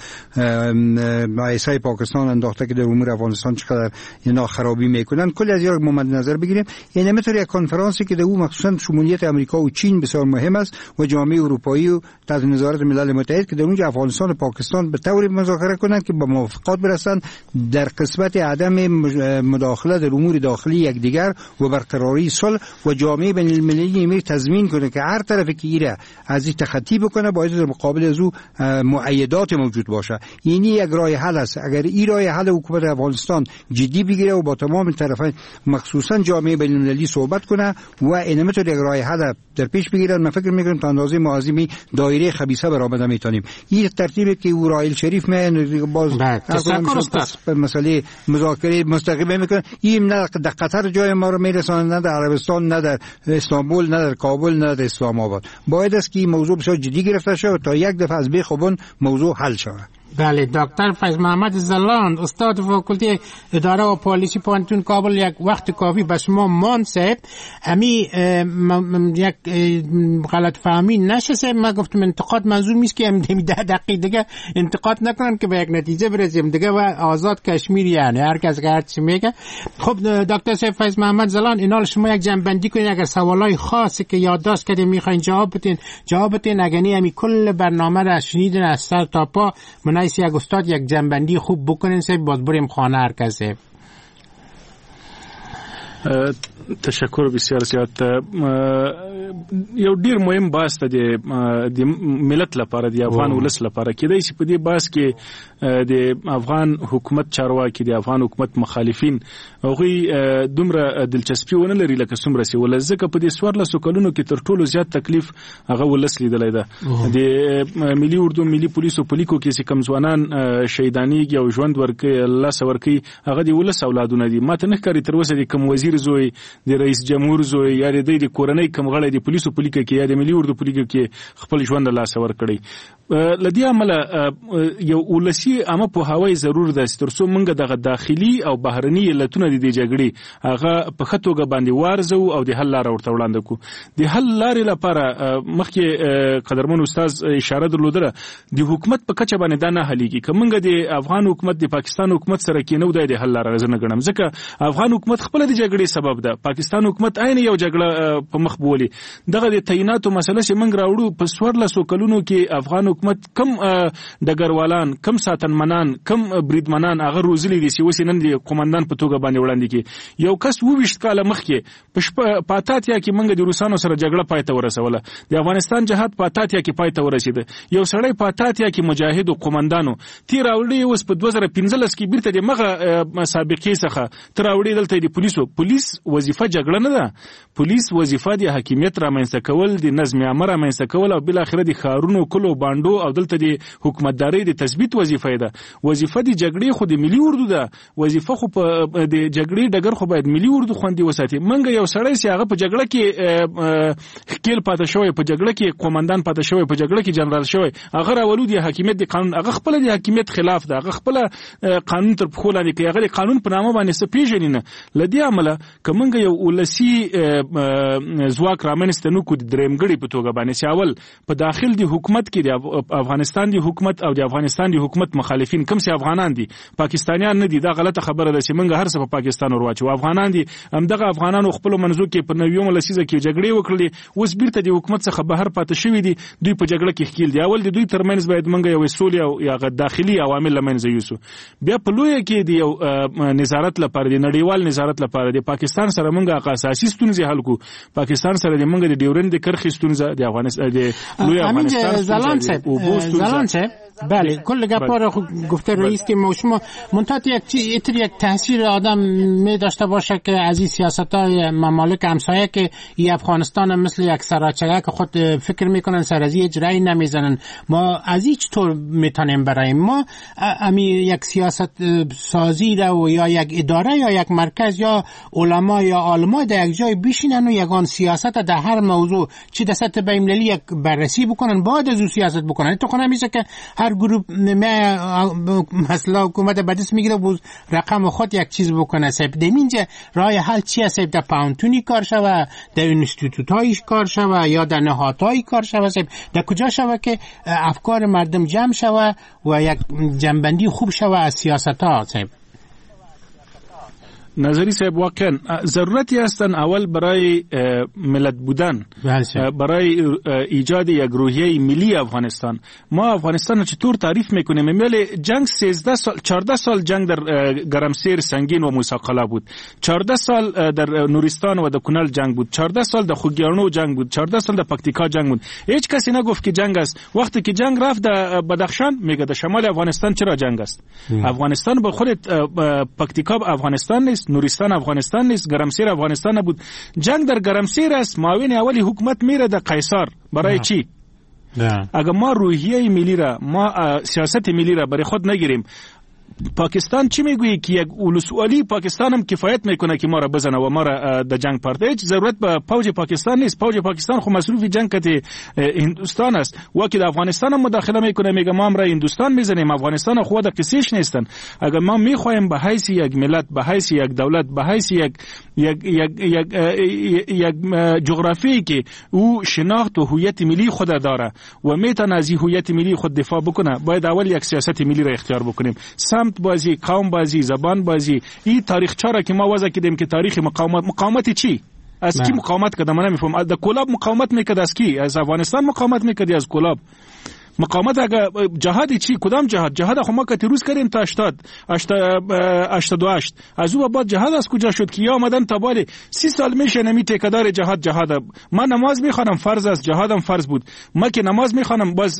رئیسای پاکستان انداخته که در امور افغانستان چقدر اینا خرابی میکنن. کلی از اینا مد نظر بگیریم. یعنی مثل یک کنفرانسی که در اون مخصوصا شمولیت امریکا و چین بسیار مهم است و جامعه اروپایی و تحت نظارت ملل متحد که در اونجا افغانستان و پاکستان به طوری مذاکره کنند که به موافقات برسند در قسمت عدم مداخله در امور داخلی یکدیگر و برقراری صلح و جامعه بین المللی می تضمین کنه که هر طرفی که ایره از این تخطی بکنه باید در مقابل از او مؤیدات موجود باشه. یعنی یک راه حل است. اگر این راه حل حکومت افغانستان جدی بگیره و با تمام طرفین مخصوصا جامعه بین المللی صحبت کنه و اینم تو یک راه حل در پیش بگیرن، من فکر میکنم تا اندازه معظمی دایره خبیثه برآمده میتونیم. این ترتیبی که او رائیل شریف من باز به مسئله مذاکره مستقیم میکنه. این نه در قطر جای ما رو میرسونه، نه در عربستان، نه در استانبول، نه در کابل، نه در اسلام آباد. باید است که این موضوع بسیار جدی گرفته شود تا یک دفعه از بیخوبون موضوع حل شود. بله دکتر فیض محمد زلان استاد فاکولته اداره و پالیسی پانتون کابل، یک وقت کافی به شما مان صاحب. امی یک غلط فهمی نشه. ما گفتم انتقاد منظور نیست که همین ده دقیقه دیگه انتقاد نکنن که به یک نتیجه برسیم دیگه و آزاد کشمیر، یعنی هر کس هر چی میگه. خب دکتر صاحب فیض محمد زلان اینال شما یک جنبندی کنین اگر سوالای خاصی که یادداشت کردین میخواین جواب بدین جواب بدین. اگر نه همین کل برنامه را شنیدین از سر تا پا من یک استاد یک جنبندی خوب بکنین سه باز بریم خانه هر کسه. تشکر بسیار زیات. یو ډیر مهم بحث ته د ملت لپاره د افغان ولس لپاره کېدای شي په دې بحث کې د افغان حکومت چارواکي د افغان حکومت مخالفین هغوی دومره دلچسپي ونه لري لکه څومره چې ولس ځکه په دې څوارلسو کلونو کې تر ټولو زیات تکلیف هغه ولس لیدلی ده. د ملي اردو ملي پولیسو په لیکو کې چې کوم ځوانان شهیدانېږي او ژوند ورکوي لاسه ورکوي هغه د ولس اولادونه دي. ما ته نه ښکاري تر اوسه د کوم وزیر زوی، د رئیس جمهور زوی یا د د کورنۍ کوم غړی د پولیسو په لیکه کې یا د ملي اردو په لیکه کې خپل ژوند لاسه ورکړی. لدی عمله یو ولسی عامه په هوای ضرور ده ترڅو موږ دغه داخلي او بهرني علتونه د دې جګړې هغه په خطوګه باندې وارزو او د حل لار ورته وړاندې کو. د حل لارې لپاره مخکې قدرمن استاد اشاره درلودره د حکومت په کچه باندې دا نه حلیږي. که موږ د افغان حکومت د پاکستان حکومت سره کېنو د حل لار غزنه ګڼم ځکه افغان حکومت خپل د جګړې سبب ده، پاکستان حکومت عین یو جګړه په مخ بولي. دغه د تعیناتو مسله چې موږ راوړو په څوارلسو کلونو کې افغان حکومت کم ډګروالان، کم ساتنمنان، کم بریدمنان هغه روزلي دي چې اوس نن د قومندان په توګه باندې وړاندې کی. یو کس وویشت کاله مخکې په اتاتیا کې موږ د روسانو سره جګړه پای ته ورسوله، د افغانستان جهاد په اتاتیا کې پای ته ورسېده. یو سړی په اتاتیا کې مجاهد او قومندانو تیر راوړي اوس په دوه زره پنځلس کې بیرته د مغه سابقې څخه تر راوړي دلته د پولیسو پولیس وظیفه جګړه نه ده. پولیس وظیفه د حاکمیت رامنځته کول، د نظم عامه رامنځته کول او بل اخره د ښارونو کلو باندو او دلته د حکومتداري د تثبیت وظیفه ده. وظیفه د جګړې خو د ملي اردو ده، وظیفه خو په د جګړې ډګر خو باید ملي اردو خوندي وساتي. منګه یو سړی چې هغه په جګړه کې خپل پاتې شوی، په جګړه کې قومندان پاتې شوی، په جګړه کې جنرال شوی، هغه راولود د حاکمیت د قانون هغه خپل د حاکمیت خلاف ده، هغه خپل قانون تر پخو لاندې کوي، هغه د قانون په نامه باندې څه پیژني نه. لدی عمله کومنګ یو ولسی ځواک رامنځته نو کو د درېمګړي په توګه باندې شاول په داخل د حکومت کې د افغانستان دی حکومت او د افغانستان دی حکومت مخالفین کوم سي افغانان دي، پاکستانیان نه دي. دا غلطه خبره ده چې موږ هر څه په پاکستان ورواچو. افغانان دي همدغه افغانانو خپل منځو کې په نویو لسیزه کې جګړې وکړلې، اوس بیرته د حکومت څخه بهر پاتې شوی دي، دوی په جګړه کې ښکیل دي. اول د دوی ترمنځ باید موږ یو سولې او یا داخلي عوامل لمنځه یوسو. بیا په لوی کې دی یو نظارت لپاره، د نړیوال نظارت لپاره د پاکستان سره موږ اساسي ستونزې حل کو. پاکستان سره د زمونږ د ډیورند د کرخې ستونزه د افغانستان د لوی افغانستان زلان صاحب زلان صاحب بله کل گپا را گفته رئیس که ما شما منتها یک چیز یک تاثیر آدم می داشته باشه که از این سیاست‌های ممالک همسایه که این افغانستان مثل یک سراچگه که خود فکر میکنن سر از این اجرایی نمیزنن ما از این چطور میتونیم برایم ما امی یک سیاست سازی را و یا یک اداره یا یک مرکز یا علما یا عالما در یک جای بشینن و یگان سیاست در هر موضوع چی دست بین‌المللی یک بررسی بکنن بعد از اون سیاست بکنن تو خونه میشه که هر گروه مثلا حکومت بدست میگیره و رقم خود یک چیز بکنه سب دمینجا راه حل چیه سب در پاونتونی کار شوه در اینستیتوت هایش کار شوه یا در نهاد هایی کار شوه سب در کجا شوه که افکار مردم جمع شوه و یک جنبندی خوب شوه از سیاست ها سب نظری صاحب واقعا ضرورتی هستن اول برای ملت بودن برای ایجاد یک روحیه ملی افغانستان ما افغانستان چطور تعریف میکنیم میل جنگ سیزده سال چهارده سال جنگ در گرمسیر سنگین و موسی بود چهارده سال در نورستان و در کنال جنگ بود چهارده سال در خوگیانو جنگ بود چهارده سال در پکتیکا جنگ بود هیچ کسی نگفت که جنگ است وقتی که جنگ رفت در بدخشان میگه در شمال افغانستان چرا جنگ است افغانستان با خود پکتیکا افغانستان نیست نورستان افغانستان نیست گرمسیر افغانستان بود جنگ در گرمسیر است معاون اولی حکومت میره در قیصر برای چی اگر ما روحیه ملی را ما سیاست ملی را برای خود نگیریم پاکستان چی میگویی که یک ولسوالی پاکستان هم کفایت میکنه که ما را بزنه و ما را در جنگ پرده هیچ ضرورت به فوج پاکستان نیست فوج پاکستان خو مصروف جنگ کتی هندوستان است و که در افغانستان هم مداخله میکنه میگه ما هم را هندوستان میزنیم افغانستان خو در قصیش نیستن اگر ما میخوایم به حیث یک ملت به حیث یک دولت به حیث یک یک یک یک یک جغرافی که او شناخت و هویت ملی خود داره و میتونه از هویت ملی خود دفاع بکنه باید اول یک سیاست ملی را اختیار بکنیم سمت بازی قوم بازی زبان بازی این تاریخچه را که ما وضع کردیم که تاریخ مقاومت مقاومت چی از کی مقاومت کرده من نمیفهم از کلاب مقاومت میکرد از کی از افغانستان مقاومت میکردی از کلاب مقاومت اگر جهادی چی کدام جهاد جهاد خو ما که روز کردیم تا هشتاد هشتاد و هشت از او بعد جهاد از کجا شد که یا آمدن تا بالی سی سال میشه نمی تکدار جهاد جهاد من نماز میخوانم فرض است جهادم فرض بود ما که نماز میخوانم باز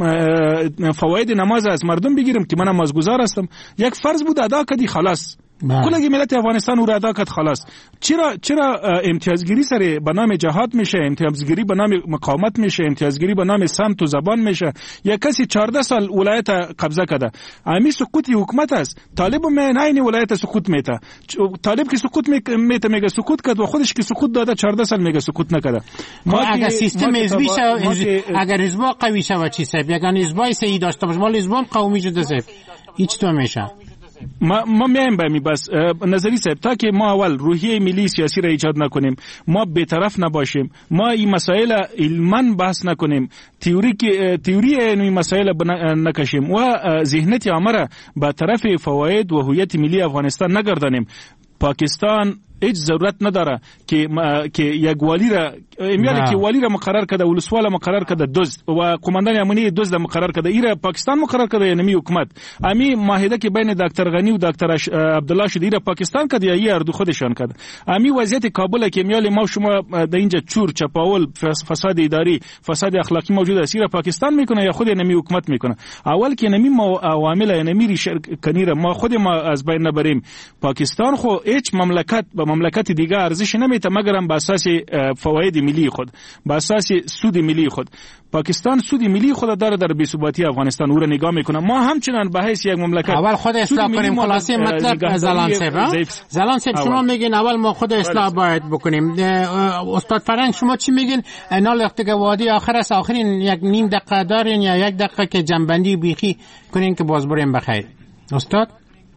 فواید نماز از مردم بگیرم که من نمازگزار هستم یک فرض بود ادا کردی خلاص کلگی ملت افغانستان او را ادا کرد خلاص چرا چرا امتیازگیری سر به نام جهاد میشه امتیازگیری به نام مقاومت میشه امتیازگیری به نام سمت و زبان میشه یا کسی چهارده سال ولایت قبضه کرده امی سقوط حکومت است طالب من عین ولایت سقوط میته طالب که سقوط میته میگه سقوط کرد و خودش که سقوط داده چهارده سال میگه سقوط نکرده ما اگر سیستم حزبی شو اگر حزب قوی شو چی سب یگان حزبای سی داشته باشه مال حزب قومی شده سب هیچ تو میشه ما ما میایم به می بس نظری صاحب تا که ما اول روحیه ملی سیاسی را ایجاد نکنیم ما بی‌طرف نباشیم ما این مسائل علما بحث نکنیم تئوری که تئوری این مسائل نکشیم و ذهنیت عامه را به طرف فواید و هویت ملی افغانستان نگردانیم پاکستان هیچ ضرورت نداره که که یک والی را امیالی که والی را مقرر کرده ولسواله مقرر کرده دزد و قماندان امنیه دزد مقرر کرده ایرا پاکستان مقرر کرده یا نمی حکومت امی معاهده که بین دکتر غنی و دکتر عبدالله شده ایرا پاکستان کرده یا ای اردو خودشان کرده امی وضعیت کابل که امیالی ما شما در اینجا چور چپاول فساد اداری فساد اخلاقی موجود است ایرا پاکستان میکنه یا خود نمی حکومت میکنه اول که نمی عوامل نمی ریشکنی را ما خود ما از بین نبریم پاکستان خو هیچ مملکت مملکت دیگه ارزش نمیته مگر هم به اساس فواید ملی خود به اساس سود ملی خود پاکستان سود ملی خود داره در بی‌ثباتی افغانستان او را نگاه میکنه ما همچنان به حیث یک مملکت اول خود اصلاح کنیم خلاصه مطلب زلان صاحب زلان صاحب شما میگین اول ما خود اصلاح باید بکنیم استاد فرنگ شما چی میگین نال اختگاه وادی آخر است آخرین یک نیم دقیقه دارین یا یک دقیقه که جنبندی بیخی کنین که باز بریم بخیر استاد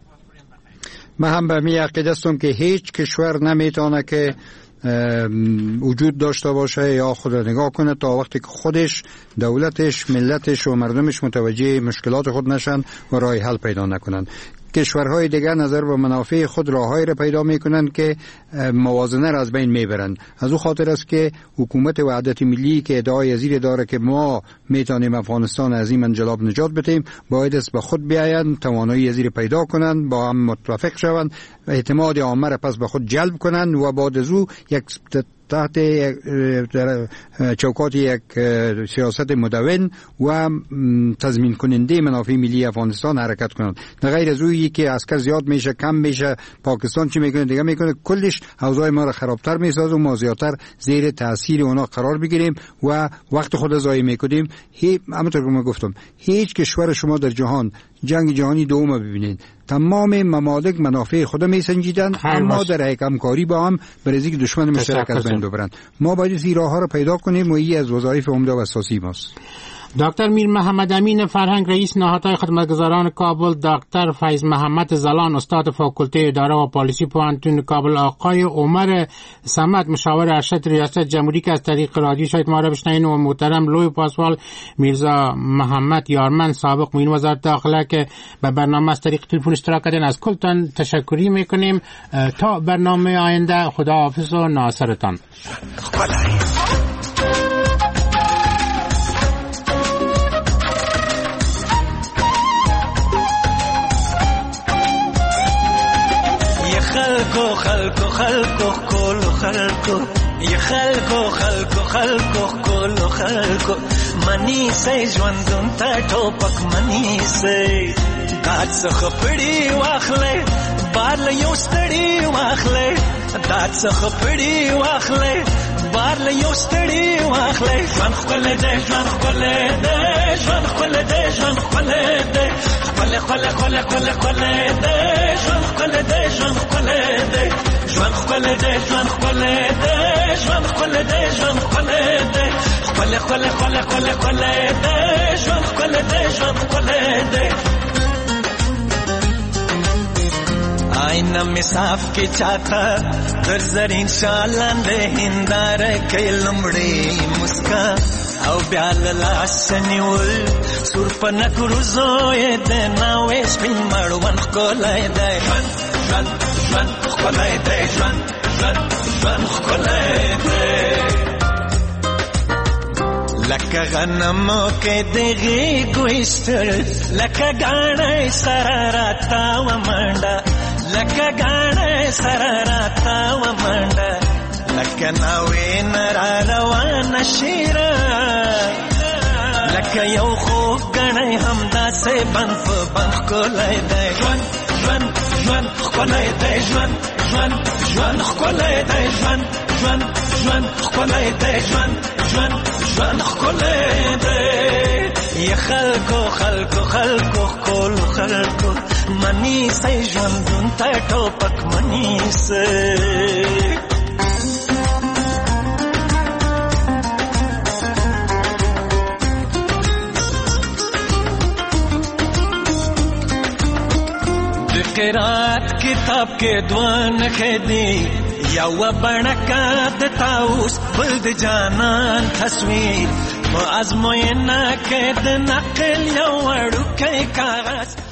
من هم به می عقیده هستم که هیچ کشور نمیتونه که وجود داشته باشه یا خود نگاه کنه تا وقتی که خودش دولتش ملتش و مردمش متوجه مشکلات خود نشن و راه حل پیدا نکنن کشورهای دیگر نظر به منافع خود راههایی را پیدا میکنن که موازنه را از بین میبرن از او خاطر است که حکومت وحدت ملی که ادعای زیر داره که ما میتونیم افغانستان از این منجلاب نجات بدیم باید است به خود بیاین توانایی زیر پیدا کنن با هم متفق شوند و اعتماد عامه را پس به خود جلب کنن و بعد از او یک تحت چوکات یک سیاست مدون و تضمین کننده منافع ملی افغانستان حرکت کنند. نه غیر از اون که عسکر زیاد میشه کم میشه پاکستان چی میکنه دیگه میکنه، کلش اوضاع ما رو خرابتر میسازه و ما زیادتر زیر تاثیر اونا قرار بگیریم و وقت خود ضایع میکنیم. همونطور که من گفتم هیچ کشور شما در جهان جنگ جهانی دوم ببینید تمام ممالک منافع خود میسنجیدن، اما در یک همکاری با هم برای اینکه دشمن مشترک از بین ببرند. ما باید این راه ها رو پیدا کنیم و این از وظایف عمده و اساسی ماست. دکتر میر محمد امین فرهنگ رئیس نهادهای خدمتگزاران کابل، دکتر فیض محمد زلان استاد فاکولته اداره و پالیسی پوهنتون کابل، آقای عمر صمد مشاور ارشد ریاست جمهوری که از طریق رادیو شاید ما را بشنوین و محترم لوی پاسوال میرزا محمد یارمن سابق معین وزارت داخله که به برنامه از طریق تلفن اشتراک کردن، از کلتان تشکری میکنیم. تا برنامه آینده خداحافظ و ناصرتان. خلکو خلکو خلکو کولو خلکو یا خلکو خلکو خلکو کولو خلکو منی سي ژوندون ته ټوپک منی سي دات څخه پړی واخلې بار له یو ستړی واخلې دات څخه پړی واخلې بار له یو ستړی واخلې ژوند خپل دې ژوند خپل دې ژوند خپل دې ژوند خپل دې خپل خپل خپل خپل خپل دې ژوند خپل دې ژوند خپل دې ژوند خپل دې ژوند خپل دې ژوند خپل دې ژوند خپل دې خپل خپل خپل خپل خپل دې ژوند خپل دې ژوند خپل دې آئینہ میں صاف کی چاہتا در زرین شالان دے ہندار کئی لمڑی مسکا او بیال لاسنیول سور پنک روزوئے دے ناویس بین مروان خکولای دے جوان جوان جوان خکولای دے جوان جوان جوان خکولای دے لکه غنمو کې دغه ګوښتل لکه غاڼې سره راتا و منډه لکه غاڼې سره راتا و منډه لکه ناوې نرا روان شیره لکه یو خوب غاڼې همدا سه بند په بند کولای دی ژوند ژوند ژوند کولای دی ژوند ژوند ژوند کولای دی ژوند ژوند ژوند کولای دی ژوند ژوند ژوند کولای دی یا خلکو خلکو خلکو کول خلکو منی سي ژوندون ته ټوپک منی سي قرات کتاب کې دوان خدي یا و بڼکا د تاوس بل د جانان تصویر په ازموینه کې د نقل یو وړو کې کاغذ